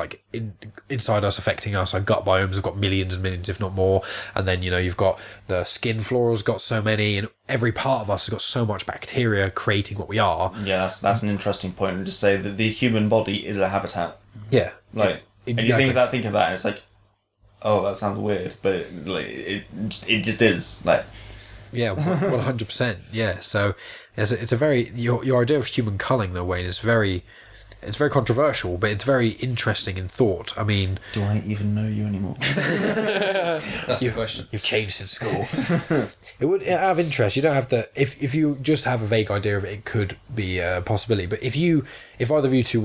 A: inside us affecting us. Our gut biomes have got millions and millions, if not more. And then you've got the skin flora's got so many, and every part of us has got so much bacteria creating what we are.
E: Yeah, that's an interesting point. And just say that the human body is a habitat.
A: Yeah,
E: and you think of that, and it's like, oh, that sounds weird, but it just is.
A: Yeah, 100%. Yeah, so it's a very your idea of human culling, though, Wayne, is very controversial, but it's very interesting in thought. I mean,
E: Do I even know you anymore?
D: That's the question.
A: you've changed since school. It would out of interest. You don't have to. If you just have a vague idea of it, it could be a possibility. But if either of you two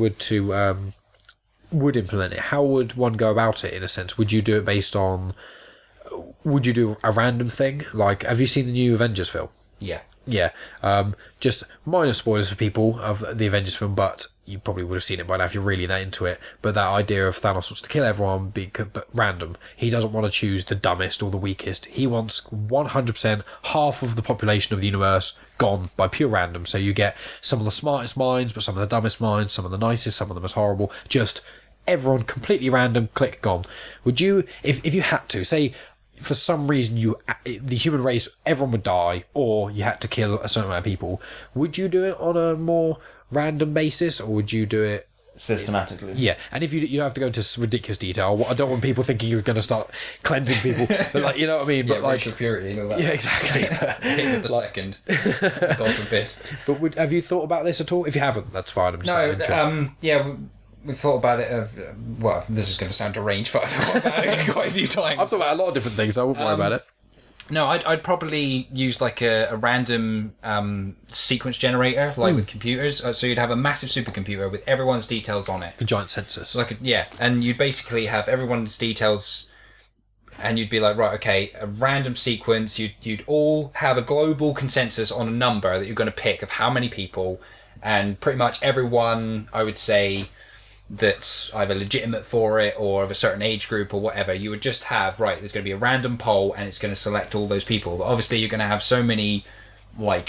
A: would implement it, how would one go about it? In a sense, would you do it based on? Would you do a random thing? Like, have you seen the new Avengers film?
D: Yeah.
A: Yeah. Just minor spoilers for people of the Avengers film, but you probably would have seen it by now if you're really that into it. But that idea of Thanos wants to kill everyone, but random. He doesn't want to choose the dumbest or the weakest. He wants 100% half of the population of the universe gone by pure random. So you get some of the smartest minds, but some of the dumbest minds, some of the nicest, some of the most horrible. Just everyone completely random, click, gone. Would you, if you had to, say, for some reason the human race, everyone would die, or you had to kill a certain amount of people, would you do it on a more random basis, or would you do it
E: Systematically?
A: Yeah, and if you have to go into ridiculous detail, I don't want people thinking you're going to start cleansing people, but like, you know what I mean?
D: Yeah,
A: But like,
D: racial purity and all that.
A: yeah, exactly.
D: Hit with the second. God forbid.
A: But have you thought about this at all? If you haven't, that's fine. I'm just out of interest.
D: Yeah, we thought about it. Well, this is going to sound deranged, but I've thought about it quite a few times.
A: I've thought about a lot of different things, so I wouldn't worry about it.
D: No, I'd probably use like a random sequence generator, like with computers. So you'd have a massive supercomputer with everyone's details on it.
A: A giant census.
D: And you'd basically have everyone's details, and you'd be like, right, okay, a random sequence. You'd all have a global consensus on a number that you're going to pick of how many people, and pretty much everyone, I would say, that's either legitimate for it or of a certain age group or whatever, you would just have, right, there's going to be a random poll and it's going to select all those people. But obviously you're going to have so many, like,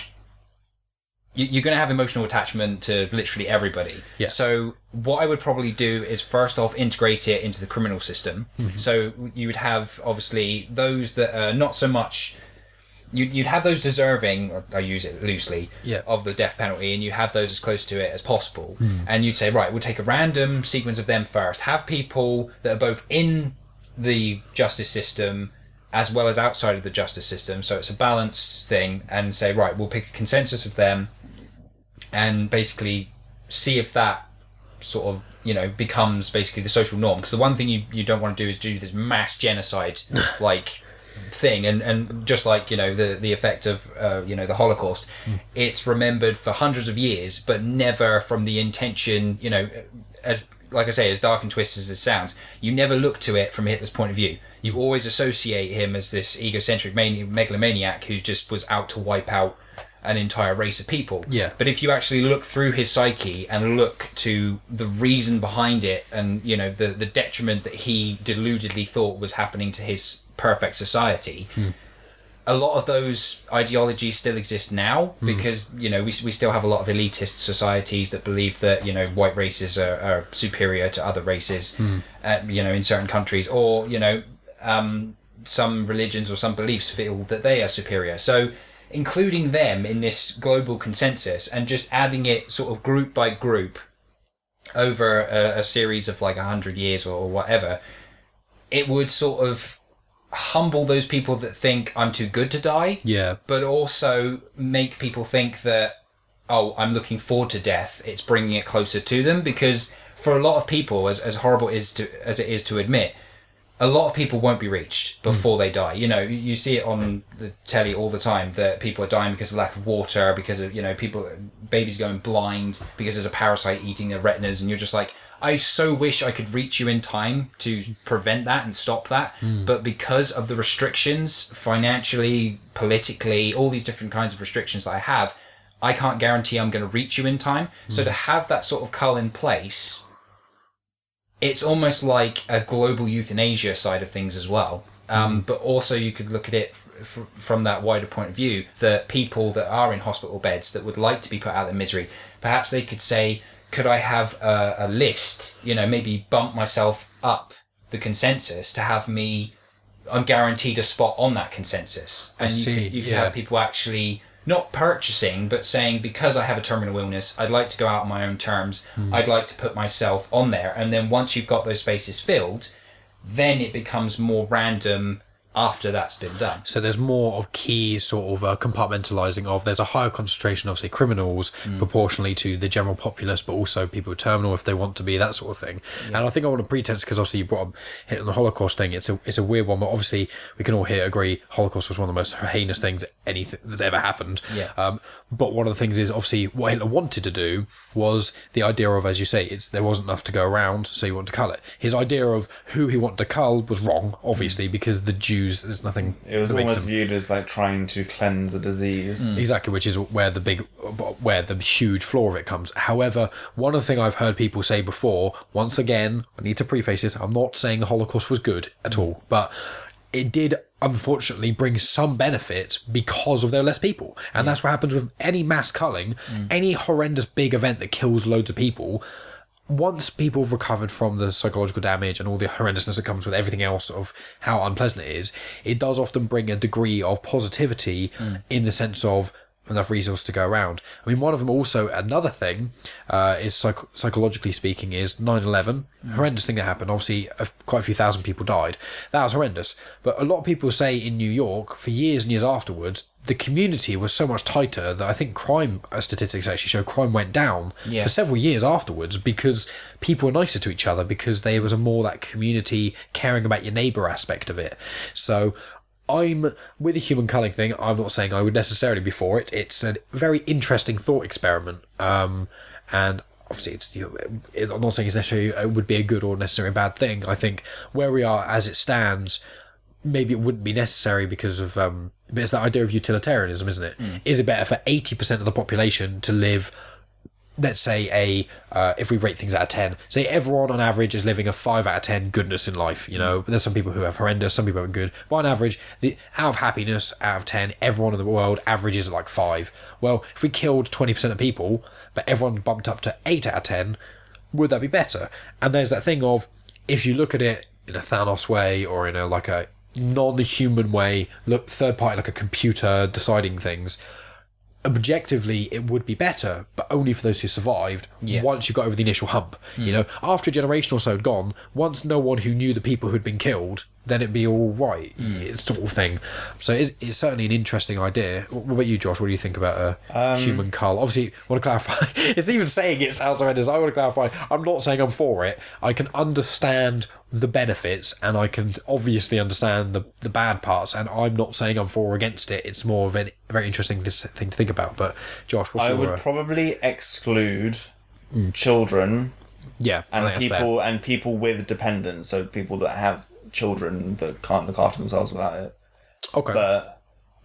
D: you're going to have emotional attachment to literally everybody.
A: Yeah.
D: So what I would probably do is first off integrate it into the criminal system. Mm-hmm. So you would have, obviously, those that are not so much... You'd have those deserving, or I use it loosely, of the death penalty, and you have those as close to it as possible. And you'd say, right, we'll take a random sequence of them first. Have people that are both in the justice system as well as outside of the justice system, so it's a balanced thing, and say, right, we'll pick a consensus of them and basically see if that sort of, becomes basically the social norm. Because the one thing you don't want to do is do this mass genocide, like... thing, and just like the effect of the Holocaust, it's remembered for hundreds of years, but never from the intention, as like I say, as dark and twisted as it sounds, you never look to it from Hitler's point of view. You always associate him as this egocentric megalomaniac who just was out to wipe out an entire race of people.
A: Yeah.
D: But if you actually look through his psyche and look to the reason behind it, and the detriment that he deludedly thought was happening to his perfect society, a lot of those ideologies still exist now, because we still have a lot of elitist societies that believe that white races are superior to other races, in certain countries, or some religions or some beliefs feel that they are superior. So including them in this global consensus and just adding it sort of group by group over a series of like 100 years or whatever, it would sort of humble those people that think I'm too good to die, but also make people think that, oh, I'm looking forward to death. It's bringing it closer to them, because for a lot of people, as horrible as it is to admit, a lot of people won't be reached before they die. You see it on the telly all the time that people are dying because of lack of water, because of babies going blind because there's a parasite eating their retinas, and you're just like, I so wish I could reach you in time to prevent that and stop that. But because of the restrictions, financially, politically, all these different kinds of restrictions that I have, I can't guarantee I'm going to reach you in time. So to have that sort of cull in place, it's almost like a global euthanasia side of things as well. But also you could look at it from that wider point of view, that people that are in hospital beds that would like to be put out of their misery, perhaps they could say, could I have a list, maybe bump myself up the consensus to have me, I'm guaranteed a spot on that consensus. And you could have people actually not purchasing, but saying, because I have a terminal illness, I'd like to go out on my own terms. I'd like to put myself on there. And then once you've got those spaces filled, then it becomes more random after that's been done.
A: So there's more of key sort of compartmentalising of, there's a higher concentration of, say, criminals proportionally to the general populace, but also people with terminal if they want to be, that sort of thing. And I think I want to pretense, because obviously you brought up hit on the Holocaust thing, it's a weird one, but obviously we can all here agree Holocaust was one of the most heinous things anything that's ever happened. But one of the things is, obviously, what Hitler wanted to do was the idea of, as you say, there wasn't enough to go around, so he wanted to cull it. His idea of who he wanted to cull was wrong, obviously, because the Jews, there's nothing.
E: It was
A: that makes
E: almost
A: them,
E: viewed as like trying to cleanse a disease.
A: exactly, which is where the huge flaw of it comes. However, one of the things I've heard people say before, once again, I need to preface this, I'm not saying the Holocaust was good at all, but it did unfortunately bring some benefit because of there were less people. And that's what happens with any mass culling, any horrendous big event that kills loads of people. Once people have recovered from the psychological damage and all the horrendousness that comes with everything else of how unpleasant it is, it does often bring a degree of positivity in the sense of enough resource to go around. I mean, one of them also, another thing, is psychologically speaking, is 9/11. Horrendous thing that happened. Obviously, quite a few thousand people died. That was horrendous. But a lot of people say in New York, for years and years afterwards, the community was so much tighter that I think crime statistics actually show crime went down for several years afterwards, because people were nicer to each other, because there was a more that community caring about your neighbour aspect of it. So I'm with the human culling thing. I'm not saying I would necessarily be for it. It's a very interesting thought experiment, and obviously, I'm not saying it's necessarily it would be a good or necessarily a bad thing. I think where we are as it stands, maybe it wouldn't be necessary because of. But it's that idea of utilitarianism, isn't it? Is it better for 80% of the population to live? Let's say if we rate things out of 10, say everyone on average is living a 5 out of 10 goodness in life, you know. There's some people who have horrendous, some people are good. But on average, out of happiness, out of 10, everyone in the world averages at like 5. Well, if we killed 20% of people, but everyone bumped up to 8 out of 10, would that be better? And there's that thing of, if you look at it in a Thanos way or in a like a non-human way, look third party like a computer deciding things, objectively it would be better, but only for those who survived once you got over the initial hump. You know, after a generation or so had gone, once no one who knew the people who'd been killed, then it'd be all right. It's sort of thing. So it's certainly an interesting idea. What about you, Josh? What do you think about a human cull? Obviously, I want to clarify. It's even saying it sounds horrendous. I want to clarify. I'm not saying I'm for it. I can understand the benefits, and I can obviously understand the bad parts, and I'm not saying I'm for or against it. It's more of a very interesting thing to think about. But Josh, what's your... I
E: would probably exclude children and people with dependents, so people that have children that can't look after themselves without it.
A: Okay.
E: But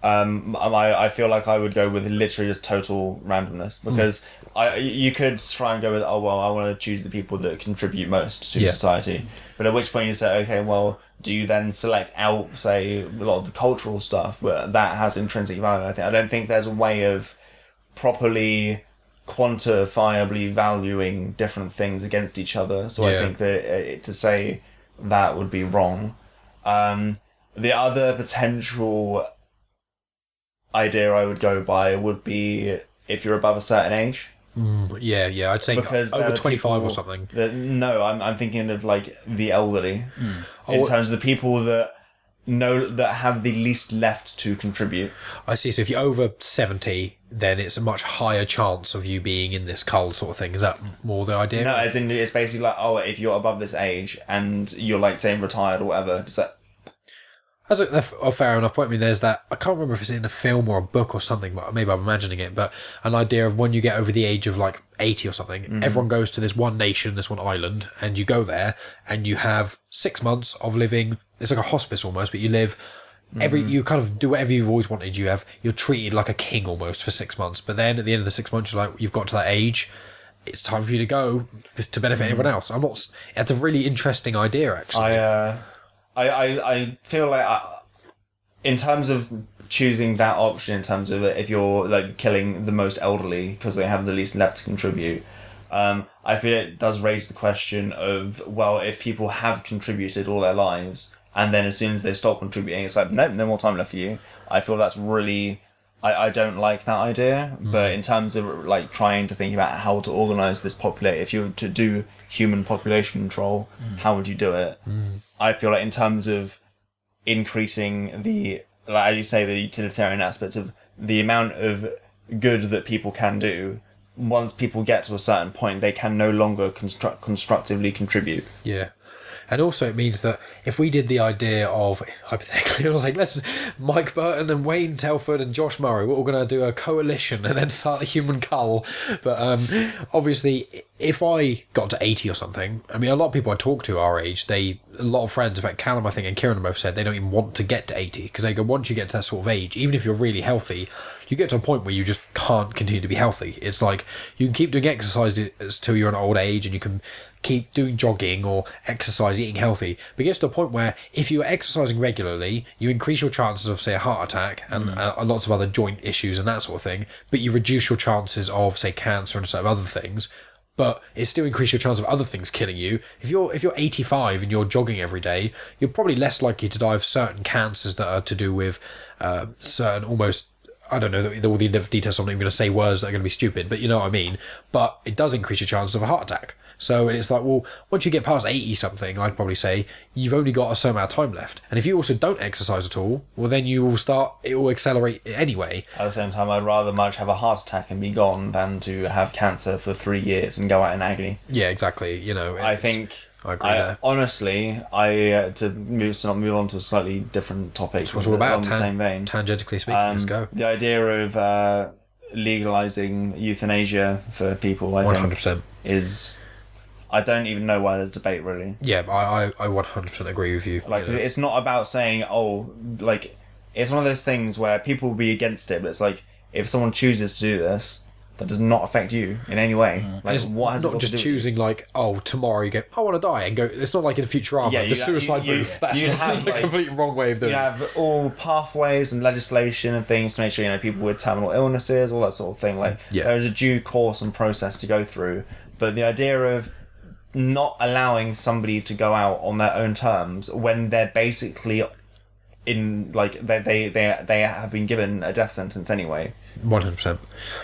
E: I feel like I would go with literally just total randomness, because you could try and go with, I want to choose the people that contribute most to society. But at which point you say, okay, well, do you then select out, say, a lot of the cultural stuff, but that has intrinsic value? I don't think there's a way of properly quantifiably valuing different things against each other. So I think that to say that would be wrong. The other potential idea I would go by would be if you're above a certain age.
A: I'd say because over 25 or something.
E: I'm thinking of like the elderly, in terms of the people that have the least left to contribute.
A: I see. So if you're over 70, then it's a much higher chance of you being in this cull sort of thing. Is that more the idea?
E: No, as in it's basically like, if you're above this age and you're like saying retired or whatever, does that...
A: That's a fair enough point. I mean, there's that, I can't remember if it's in a film or a book or something, but maybe I'm imagining it, but an idea of when you get over the age of like 80 or something, everyone goes to this one nation, this one island, and you go there and you have 6 months of living. It's like a hospice almost, but you live you kind of do whatever you've always wanted. You're treated like a king almost for 6 months, but then at the end of the 6 months, you've got to that age, it's time for you to go to benefit everyone else. It's a really interesting idea, actually.
E: I feel like in terms of choosing that option, in terms of if you're like killing the most elderly because they have the least left to contribute, I feel it does raise the question of, well, if people have contributed all their lives and then as soon as they stop contributing, it's like, nope, no more time left for you. I feel that's really... I don't like that idea, but in terms of like trying to think about how to organise this population, if you were to do human population control, how would you do it? I feel like in terms of increasing the, like, as you say, the utilitarian aspect of the amount of good that people can do. Once people get to a certain point, they can no longer constructively contribute.
A: Yeah. And also it means that if we did the idea of, hypothetically, I was like, let's Mike Burton and Wayne Telford and Josh Murray, we're all going to do a coalition and then start the human cull. But obviously, if I got to 80 or something, I mean, a lot of people I talk to our age, a lot of friends, in fact, Callum, I think, and Kieran both said they don't even want to get to 80 because they go, once you get to that sort of age, even if you're really healthy, you get to a point where you just can't continue to be healthy. It's like you can keep doing exercises till you're an old age and you can keep doing jogging or exercise, eating healthy, but it gets to a point where if you're exercising regularly, you increase your chances of, say, a heart attack and lots of other joint issues and that sort of thing, but you reduce your chances of, say, cancer and sort of other things, but it still increases your chance of other things killing you. If you're 85 and you're jogging every day, you're probably less likely to die of certain cancers that are to do with certain almost, I don't know all the details, so I'm not even going to say words that are going to be stupid, but you know what I mean. But it does increase your chances of a heart attack. So it's like, well, once you get past 80 something, I'd probably say you've only got a certain amount of time left. And if you also don't exercise at all, well, then it will accelerate anyway.
E: At the same time, I'd rather much have a heart attack and be gone than to have cancer for 3 years and go out in agony.
A: Yeah, exactly. You know,
E: I think.
A: I agree there.
E: Honestly, to not move on to a slightly different topic.
A: That's what it's all about.
E: On the same vein.
A: Tangentially speaking, let's go.
E: The idea of legalizing euthanasia for people, I
A: 100%.
E: think, is. I don't even know why there's debate, really.
A: Yeah, I 100% agree with you.
E: Like, you know? It's not about saying, it's one of those things where people will be against it, but it's like, if someone chooses to do this, that does not affect you in any way. Like,
A: it's
E: what has
A: not just choosing, like, tomorrow you go, I want to die, and go, it's not like in Futurama, the suicide booth. That's the complete wrong way of doing it.
E: You have all pathways and legislation and things to make sure, people with terminal illnesses, all that sort of thing. Like, there is a due course and process to go through. But the idea of not allowing somebody to go out on their own terms when they're basically in, like, they have been given a death sentence anyway.
A: 100%.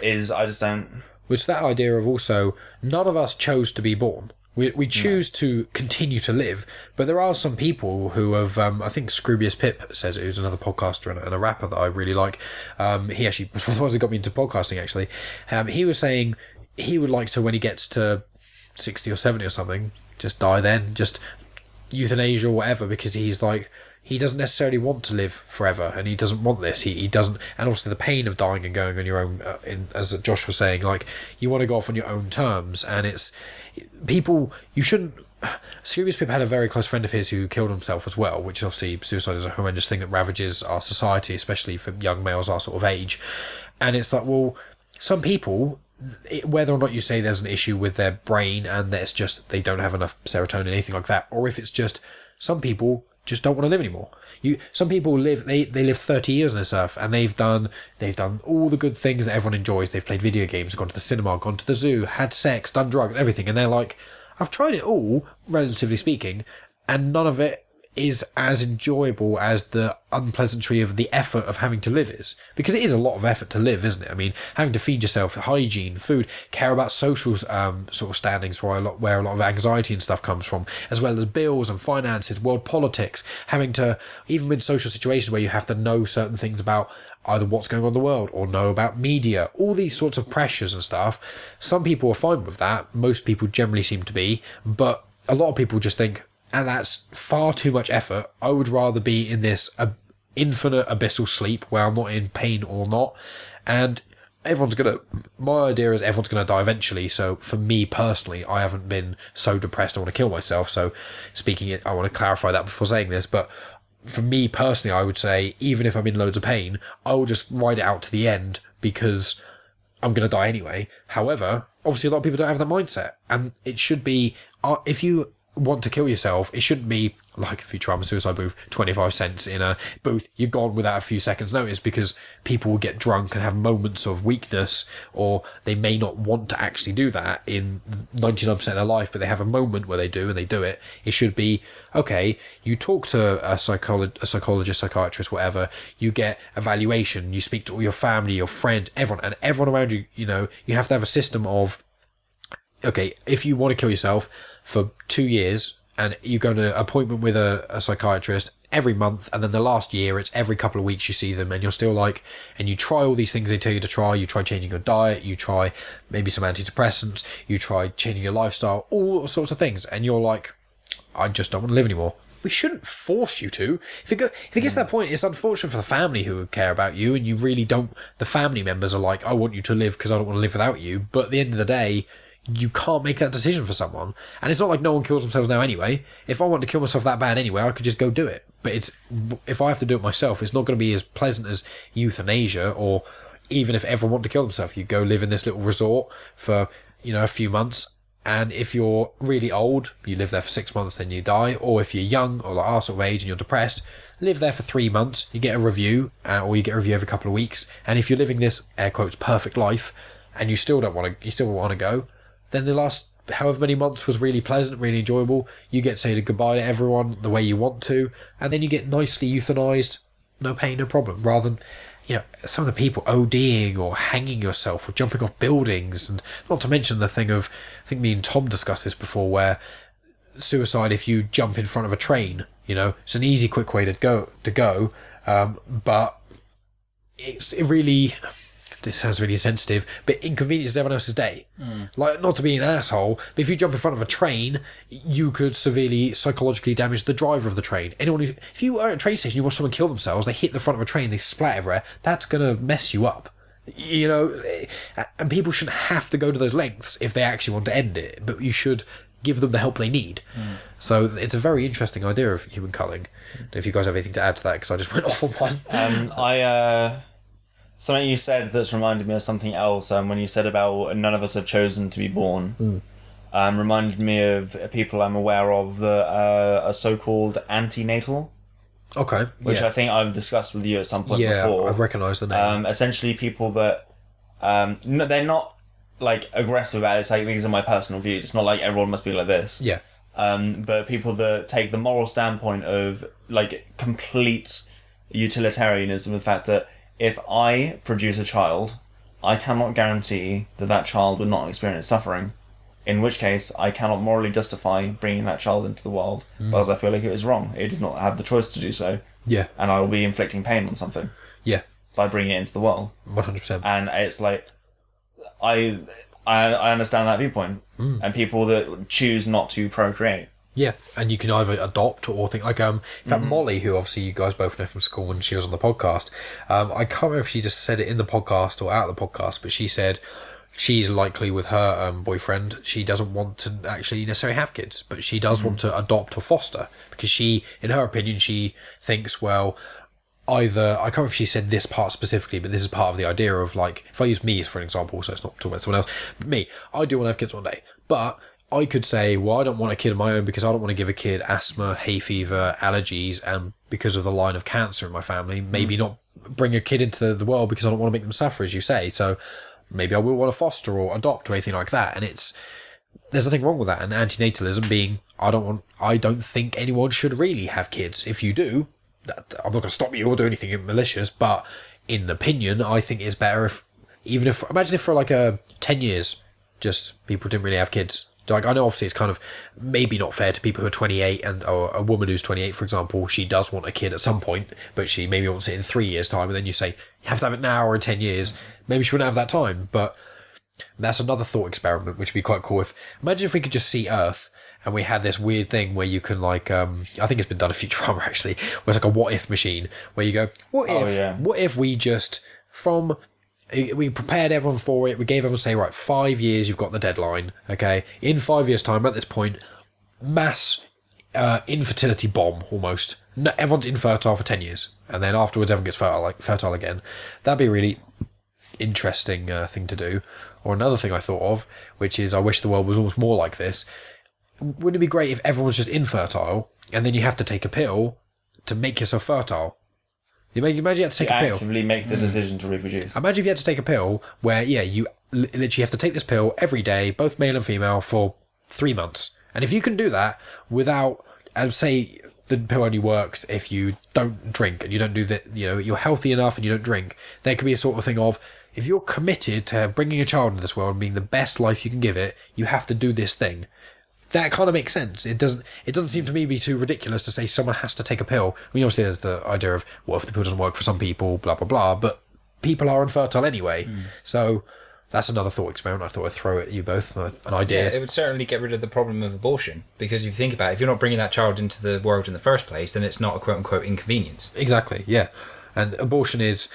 E: I just don't.
A: Which that idea of also, none of us chose to be born. We choose to continue to live, but there are some people who have, I think Scroobius Pip says it, who's another podcaster and a rapper that I really like. He actually was one of the ones that got me into podcasting, actually. He was saying he would like to, when he gets to 60 or 70 or something, just die then, just euthanasia or whatever, because he's like, he doesn't necessarily want to live forever, and he doesn't want this. He doesn't, and also the pain of dying and going on your own, as Josh was saying, like, you want to go off on your own terms, and it's people, you shouldn't. Scroobius Pip had a very close friend of his who killed himself as well, which obviously suicide is a horrendous thing that ravages our society, especially for young males our sort of age, and it's like, well, some people, whether or not you say there's an issue with their brain and that it's just they don't have enough serotonin, anything like that, or if it's just some people just don't want to live anymore. Some people live, they live 30 years on this earth, and they've done all the good things that everyone enjoys. They've played video games, gone to the cinema, gone to the zoo, had sex, done drugs, everything, and they're like, I've tried it all, relatively speaking, and none of it is as enjoyable as the unpleasantry of the effort of having to live is. Because it is a lot of effort to live, isn't it? I mean, having to feed yourself, hygiene, food, care about social sort of standings where a lot of anxiety and stuff comes from, as well as bills and finances, world politics, having to, even in social situations where you have to know certain things about either what's going on in the world or know about media, all these sorts of pressures and stuff. Some people are fine with that. Most people generally seem to be, but a lot of people just think, and that's far too much effort. I would rather be in this infinite abyssal sleep where I'm not in pain or not. And my idea is everyone's going to die eventually. So for me personally, I haven't been so depressed I want to kill myself. So I want to clarify that before saying this. But for me personally, I would say, even if I'm in loads of pain, I will just ride it out to the end because I'm going to die anyway. However, obviously a lot of people don't have that mindset. And it should be, if you want to kill yourself, it shouldn't be like a Futurama suicide booth, 25 cents in a booth, you're gone without a few seconds notice, because people will get drunk and have moments of weakness, or they may not want to actually do that in 99% of their life, but they have a moment where they do and they do it. It should be, okay, you talk to a psychologist, psychiatrist, whatever, you get evaluation, you speak to all your family, your friend, everyone, and everyone around you, you have to have a system of, okay, if you want to kill yourself for 2 years and you go to an appointment with a psychiatrist, every month, and then the last year it's every couple of weeks you see them, and you're still like, and you try all these things they tell you to try. You try changing your diet, you try maybe some antidepressants, you try changing your lifestyle, all sorts of things, and you're like, I just don't want to live anymore. We shouldn't force you to. If it gets to that point, it's unfortunate for the family who care about you, and you really don't. The family members are like, I want you to live because I don't want to live without you. But at the end of the day, you can't make that decision for someone. And it's not like no one kills themselves now anyway. If I want to kill myself that bad anyway, I could just go do it. But if I have to do it myself, it's not going to be as pleasant as euthanasia, or even if everyone wanted to kill themselves, you go live in this little resort for, a few months. And if you're really old, you live there for 6 months, then you die. Or if you're young or like our sort of age and you're depressed, live there for 3 months. You get a review, or you get a review every couple of weeks. And if you're living this air quotes perfect life, and you still want to go, then the last however many months was really pleasant, really enjoyable. You get to say goodbye to everyone the way you want to, and then you get nicely euthanized, no pain, no problem. Rather than, some of the people ODing or hanging yourself or jumping off buildings, and not to mention the thing of, I think me and Tom discussed this before, where suicide if you jump in front of a train, it's an easy, quick way to go, but it really. This sounds really sensitive, but inconveniences everyone else's day. Like, not to be an asshole, but if you jump in front of a train, you could severely psychologically damage the driver of the train. If you are at a train station, you watch someone kill themselves, they hit the front of a train, they splat everywhere, that's going to mess you up. And people shouldn't have to go to those lengths if they actually want to end it, but you should give them the help they need. So it's a very interesting idea of human culling. If you guys have anything to add to that, because I just went off on one.
E: Something you said that's reminded me of something else. When you said about none of us have chosen to be born, reminded me of people I'm aware of that are so-called antenatal.
A: Okay,
E: which I think I've discussed with you at some point before.
A: Yeah, I recognise the name.
E: Essentially, people that they're not like aggressive about it. It's like, these are my personal views. It's not like everyone must be like this.
A: Yeah.
E: But people that take the moral standpoint of like complete utilitarianism, the fact that if I produce a child, I cannot guarantee that child would not experience suffering. In which case, I cannot morally justify bringing that child into the world because I feel like it was wrong. It did not have the choice to do so.
A: Yeah.
E: And I will be inflicting pain on something.
A: Yeah.
E: By bringing it into the world.
A: 100%.
E: And it's like, I understand that viewpoint. And people that choose not to procreate.
A: Yeah, and you can either adopt or think like in fact Molly, who obviously you guys both know from school when she was on the podcast, I can't remember if she just said it in the podcast or out of the podcast, but she said she's likely with her boyfriend, she doesn't want to actually necessarily have kids, but she does want to adopt or foster, because she, in her opinion, she thinks, well, either, I can't remember if she said this part specifically, but this is part of the idea of like, if I use me for an example, so it's not talking about someone else, but me, I do want to have kids one day, but I could say, well, I don't want a kid of my own because I don't want to give a kid asthma, hay fever, allergies, and because of the line of cancer in my family, maybe not bring a kid into the world because I don't want to make them suffer, as you say. So maybe I will want to foster or adopt or anything like that. And there's nothing wrong with that. And antinatalism being, I don't think anyone should really have kids. If you do, I'm not going to stop you or do anything malicious, but in opinion, I think it's better imagine if for like 10 years, just people didn't really have kids. Like, I know obviously it's kind of maybe not fair to people who are 28 or a woman who's 28, for example, she does want a kid at some point, but she maybe wants it in 3 years' time, and then you say, you have to have it now or in 10 years. Maybe she wouldn't have that time, but that's another thought experiment, which would be quite cool. Imagine if we could just see Earth, and we had this weird thing where you can like, I think it's been done in Futurama actually, where it's like a what-if machine, where you go, what if we just, we prepared everyone for it. We gave everyone, say, right, 5 years, you've got the deadline, okay? In 5 years' time, at this point, mass infertility bomb, almost. No, everyone's infertile for 10 years. And then afterwards, everyone gets fertile again. That'd be a really interesting thing to do. Or another thing I thought of, which is I wish the world was almost more like this. Wouldn't it be great if everyone's just infertile, and then you have to take a pill to make yourself fertile? Imagine you had to take a pill.
E: Actively make the decision to reproduce.
A: Imagine if you had to take a pill where, you literally have to take this pill every day, both male and female, for 3 months. And if you can do that without, say, the pill only works if you don't drink and you don't do that, you're healthy enough and you don't drink, there could be a sort of thing of, if you're committed to bringing a child into this world and being the best life you can give it, you have to do this thing. that kind of makes sense. It doesn't seem to me be too ridiculous to say someone has to take a pill. I mean, obviously there's the idea of, well, if the pill doesn't work for some people, blah, blah, blah, but people are infertile anyway. So that's another thought experiment I thought I'd throw at you both, an idea.
D: Yeah, it would certainly get rid of the problem of abortion, because if you think about it, if you're not bringing that child into the world in the first place, then it's not a quote-unquote inconvenience.
A: Exactly, yeah. And abortion it's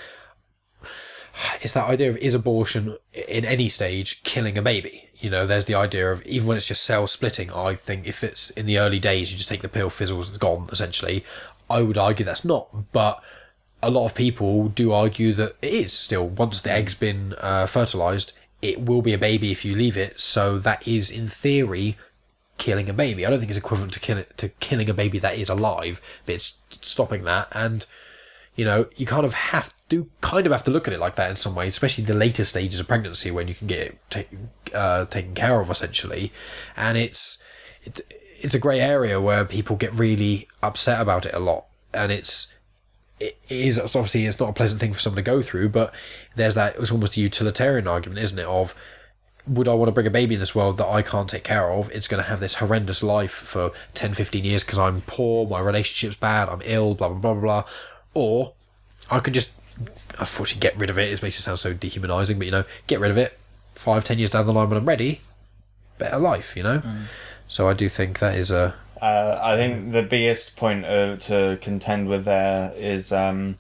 A: that idea of, is abortion in any stage killing a baby? You know, there's the idea of, even when it's just cell splitting, I think if it's in the early days, you just take the pill, fizzles, it's gone, essentially. I would argue that's not, but a lot of people do argue that it is still. Once the egg's been fertilised, it will be a baby if you leave it, so that is, in theory, killing a baby. I don't think it's equivalent to killing a baby that is alive, but it's stopping that, and you know, you kind of have to look at it like that in some ways, especially the later stages of pregnancy when you can get it taken care of, essentially. And it's a grey area where people get really upset about it a lot, and it's obviously it's not a pleasant thing for someone to go through, but there's that, it's almost a utilitarian argument, isn't it, of, would I want to bring a baby in this world that I can't take care of? It's going to have this horrendous life for 10, 15 years because I'm poor, my relationship's bad, I'm ill, blah, blah, blah, blah. Or I could just, unfortunately, get rid of it. It makes it sound so dehumanising, but, you know, get rid of it 5, 10 years down the line when I'm ready, better life, you know? So I do think that is a...
E: I think the biggest point to contend with there is, I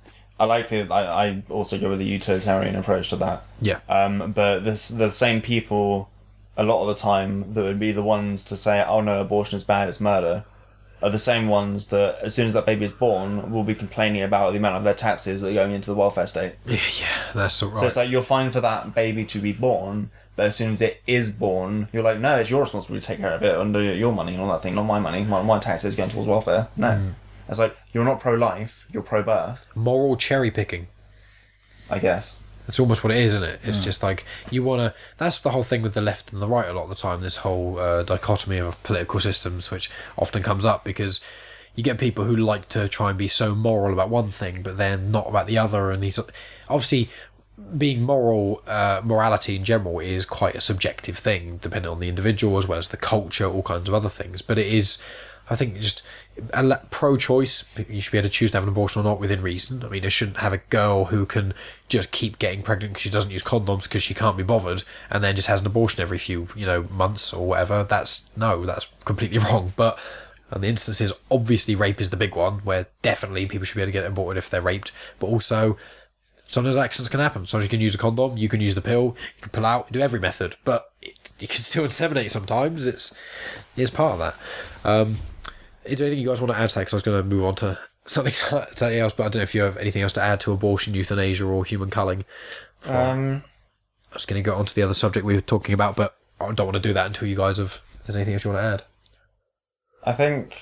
E: also go with the utilitarian approach to that.
A: Yeah.
E: But the same people, a lot of the time, that would be the ones to say, oh no, abortion is bad, it's murder, are the same ones that, as soon as that baby is born, will be complaining about the amount of their taxes that are going into the welfare state.
A: Yeah, that's all right.
E: So it's like, you're fine for that baby to be born, but as soon as it is born, you're like, no, it's your responsibility to take care of it under your money and all that thing, not my money. My taxes going towards welfare. No. It's like, you're not pro-life, you're pro-birth.
A: Moral cherry picking.
E: I guess.
A: That's almost what it is, isn't it? It's just like, you want to... That's the whole thing with the left and the right a lot of the time, this whole dichotomy of political systems, which often comes up because you get people who like to try and be so moral about one thing, but then not about the other. And these, obviously, being morality in general is quite a subjective thing, depending on the individual as well as the culture, all kinds of other things. But it is... I think just pro-choice, you should be able to choose to have an abortion or not within reason. I mean, they shouldn't have a girl who can just keep getting pregnant because she doesn't use condoms because she can't be bothered and then just has an abortion every few, months or whatever. That's completely wrong. But in the instances, obviously rape is the big one, where definitely people should be able to get aborted if they're raped. But also, sometimes accidents can happen. Sometimes you can use a condom, you can use the pill, you can pull out, do every method. But you can still inseminate sometimes. It's part of that. Is there anything you guys want to add to that? Because I was going to move on to something else, but I don't know if you have anything else to add to abortion, euthanasia, or human culling. I was going to go on to the other subject we were talking about, but I don't want to do that until you guys have... If there's anything else you want to add?
E: I think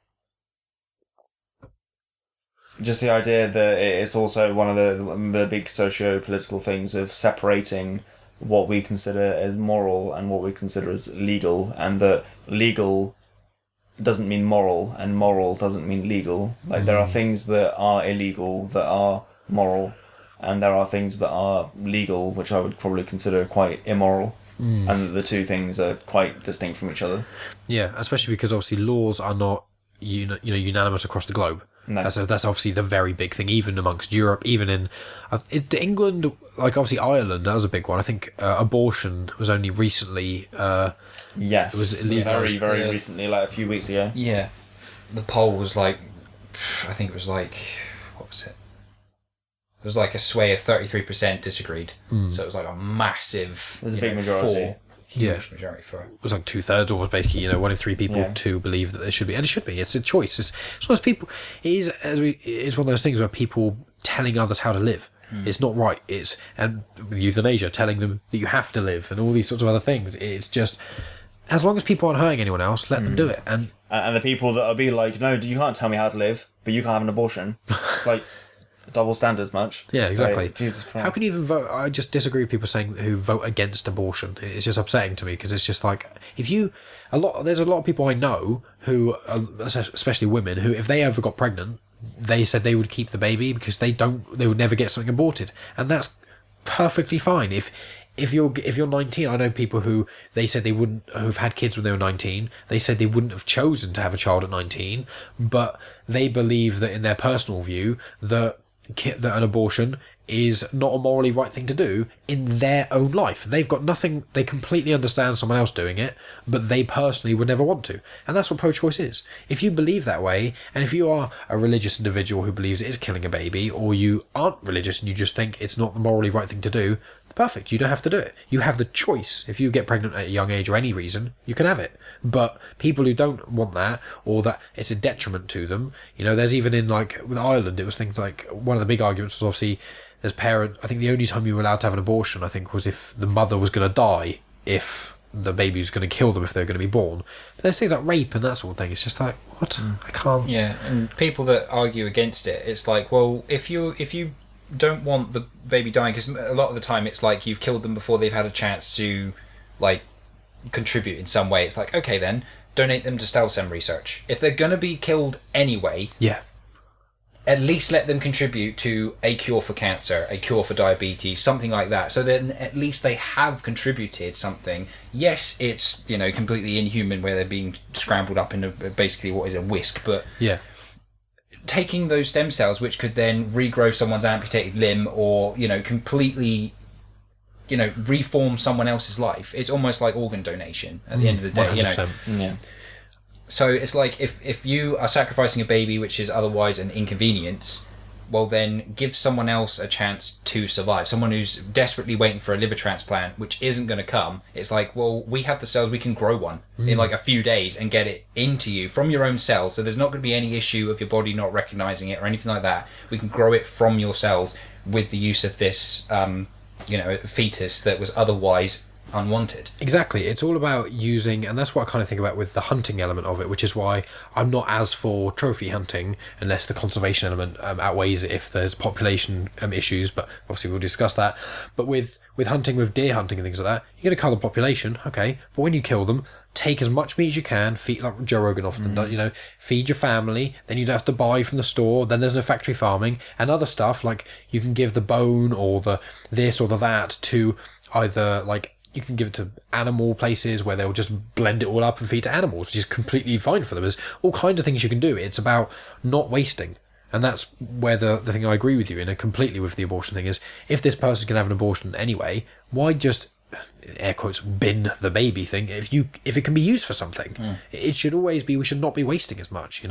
E: just the idea that it's also one of the big socio-political things of separating what we consider as moral and what we consider as legal, and that legal doesn't mean moral, and moral doesn't mean legal. Like, there are things that are illegal that are moral, and there are things that are legal which I would probably consider quite immoral, and the two things are quite distinct from each other.
A: Yeah, especially because obviously laws are not unanimous across the globe.
E: No.
A: That's obviously the very big thing, even amongst Europe, even in England, like obviously Ireland, that was a big one. I think abortion was only recently...
E: Yes,
A: it was illegal.
E: Very recently, like a few weeks ago.
D: Yeah. The poll was like, I think it was like, what was it? It was like a sway of 33% disagreed. So it was like a massive...
E: There's a big majority.
D: Huge majority for it.
A: It was like 2/3 almost, basically, 1 in 3 people to believe that there should be. And it should be. It's a choice. It's one of those people... It's one of those things where people telling others how to live. It's not right. And with euthanasia, telling them that you have to live and all these sorts of other things. It's just... As long as people aren't hurting anyone else, let them do it. And
E: the people that will be like, no, you can't tell me how to live, but you can't have an abortion. It's like double standards much.
A: Yeah, exactly.
E: Like, Jesus Christ.
A: How can you even vote? I just disagree with people saying who vote against abortion. It's just upsetting to me because it's just like, there's a lot of people I know who, especially women, who if they ever got pregnant, they said they would keep the baby because they would never get something aborted. And that's perfectly fine. if you're 19, I know people who they said they wouldn't who've had kids when they were 19. They said they wouldn't have chosen to have a child at 19, but they believe that in their personal view that an abortion is not a morally right thing to do in their own life. They've got nothing, they completely understand someone else doing it, but they personally would never want to. And that's what pro-choice is. If you believe that way, and if you are a religious individual who believes it is killing a baby, or you aren't religious and you just think it's not the morally right thing to do, perfect, you don't have to do it. You have the choice. If you get pregnant at a young age or any reason, you can have it. But people who don't want that, or that it's a detriment to them, there's even in with Ireland, it was things like, one of the big arguments was obviously as parent, I think the only time you were allowed to have an abortion, I think, was if the mother was going to die, if the baby was going to kill them if they were going to be born. But there's things like rape and that sort of thing. It's just like, what? I can't.
D: Yeah, and people that argue against it, it's like, well, if you don't want the baby dying, because a lot of the time it's like you've killed them before they've had a chance to contribute in some way. It's like, okay, then donate them to stem cell research. If they're going to be killed anyway, at least let them contribute to a cure for cancer, a cure for diabetes, something like that. So then at least they have contributed something. Yes, it's completely inhuman where they're being scrambled up into basically what is a whisk, but taking those stem cells, which could then regrow someone's amputated limb, or completely reform someone else's life, it's almost like organ donation at the end of the day.
A: 100%.
E: Yeah.
D: So it's like if you are sacrificing a baby which is otherwise an inconvenience, well then give someone else a chance to survive. Someone who's desperately waiting for a liver transplant, which isn't going to come. It's like, well, we have the cells, we can grow one in a few days and get it into you from your own cells. So there's not going to be any issue of your body not recognizing it or anything like that. We can grow it from your cells with the use of this, fetus that was otherwise unwanted.
A: Exactly. It's all about using, and that's what I kind of think about with the hunting element of it, which is why I'm not as for trophy hunting unless the conservation element outweighs it if there's population issues, but obviously we'll discuss that. But with hunting, with deer hunting and things like that, you're going to kill the population, okay, but when you kill them, take as much meat as you can, feed, like Joe Rogan often does, feed your family, then you don't have to buy from the store, then there's no factory farming, and other stuff, like you can give the bone or the this or the that to either, you can give it to animal places where they'll just blend it all up and feed to animals, which is completely fine for them. There's all kinds of things you can do. It's about not wasting. And that's where the thing I agree with you in, and completely with the abortion thing, is if this person's going to have an abortion anyway, why just, air quotes, bin the baby thing if it can be used for something? It should always be, we should not be wasting as much,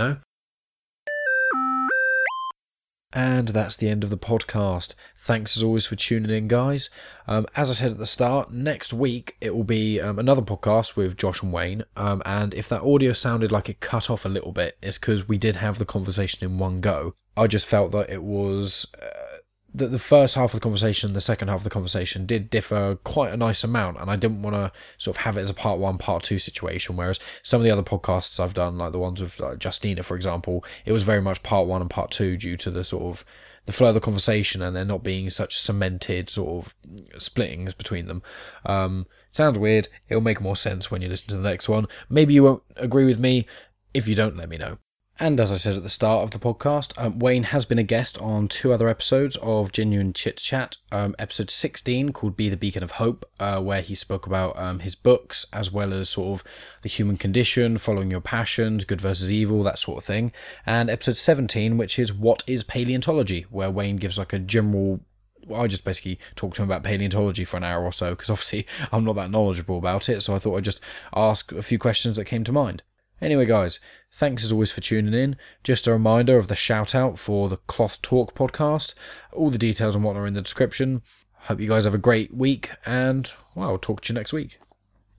A: And that's the end of the podcast. Thanks as always for tuning in, guys. As I said at the start, next week it will be another podcast with Josh and Wayne. And if that audio sounded like it cut off a little bit, it's because we did have the conversation in one go. I just felt that it was... that the first half of the conversation and the second half of the conversation did differ quite a nice amount, and I didn't want to sort of have it as a part 1, part 2 situation, whereas some of the other podcasts I've done, like the ones with Justina, for example, it was very much part 1 and part 2 due to the sort of the flow of the conversation and there not being such cemented sort of splittings between them. Sounds weird. It'll make more sense when you listen to the next one. Maybe you won't agree with me. If you don't, let me know. And as I said at the start of the podcast, Wayne has been a guest on 2 other episodes of Genuine Chit Chat. Episode 16 called Be the Beacon of Hope, where he spoke about his books, as well as sort of the human condition, following your passions, good versus evil, that sort of thing. And episode 17, which is What is Paleontology, where Wayne gives like a general... I just basically talked to him about paleontology for an hour or so, because obviously I'm not that knowledgeable about it, so I thought I'd just ask a few questions that came to mind. Anyway, guys, thanks as always for tuning in. Just a reminder of the shout out for the Cloth Talk podcast. All the details on what are in the description. Hope you guys have a great week, and well, I'll talk to you next week.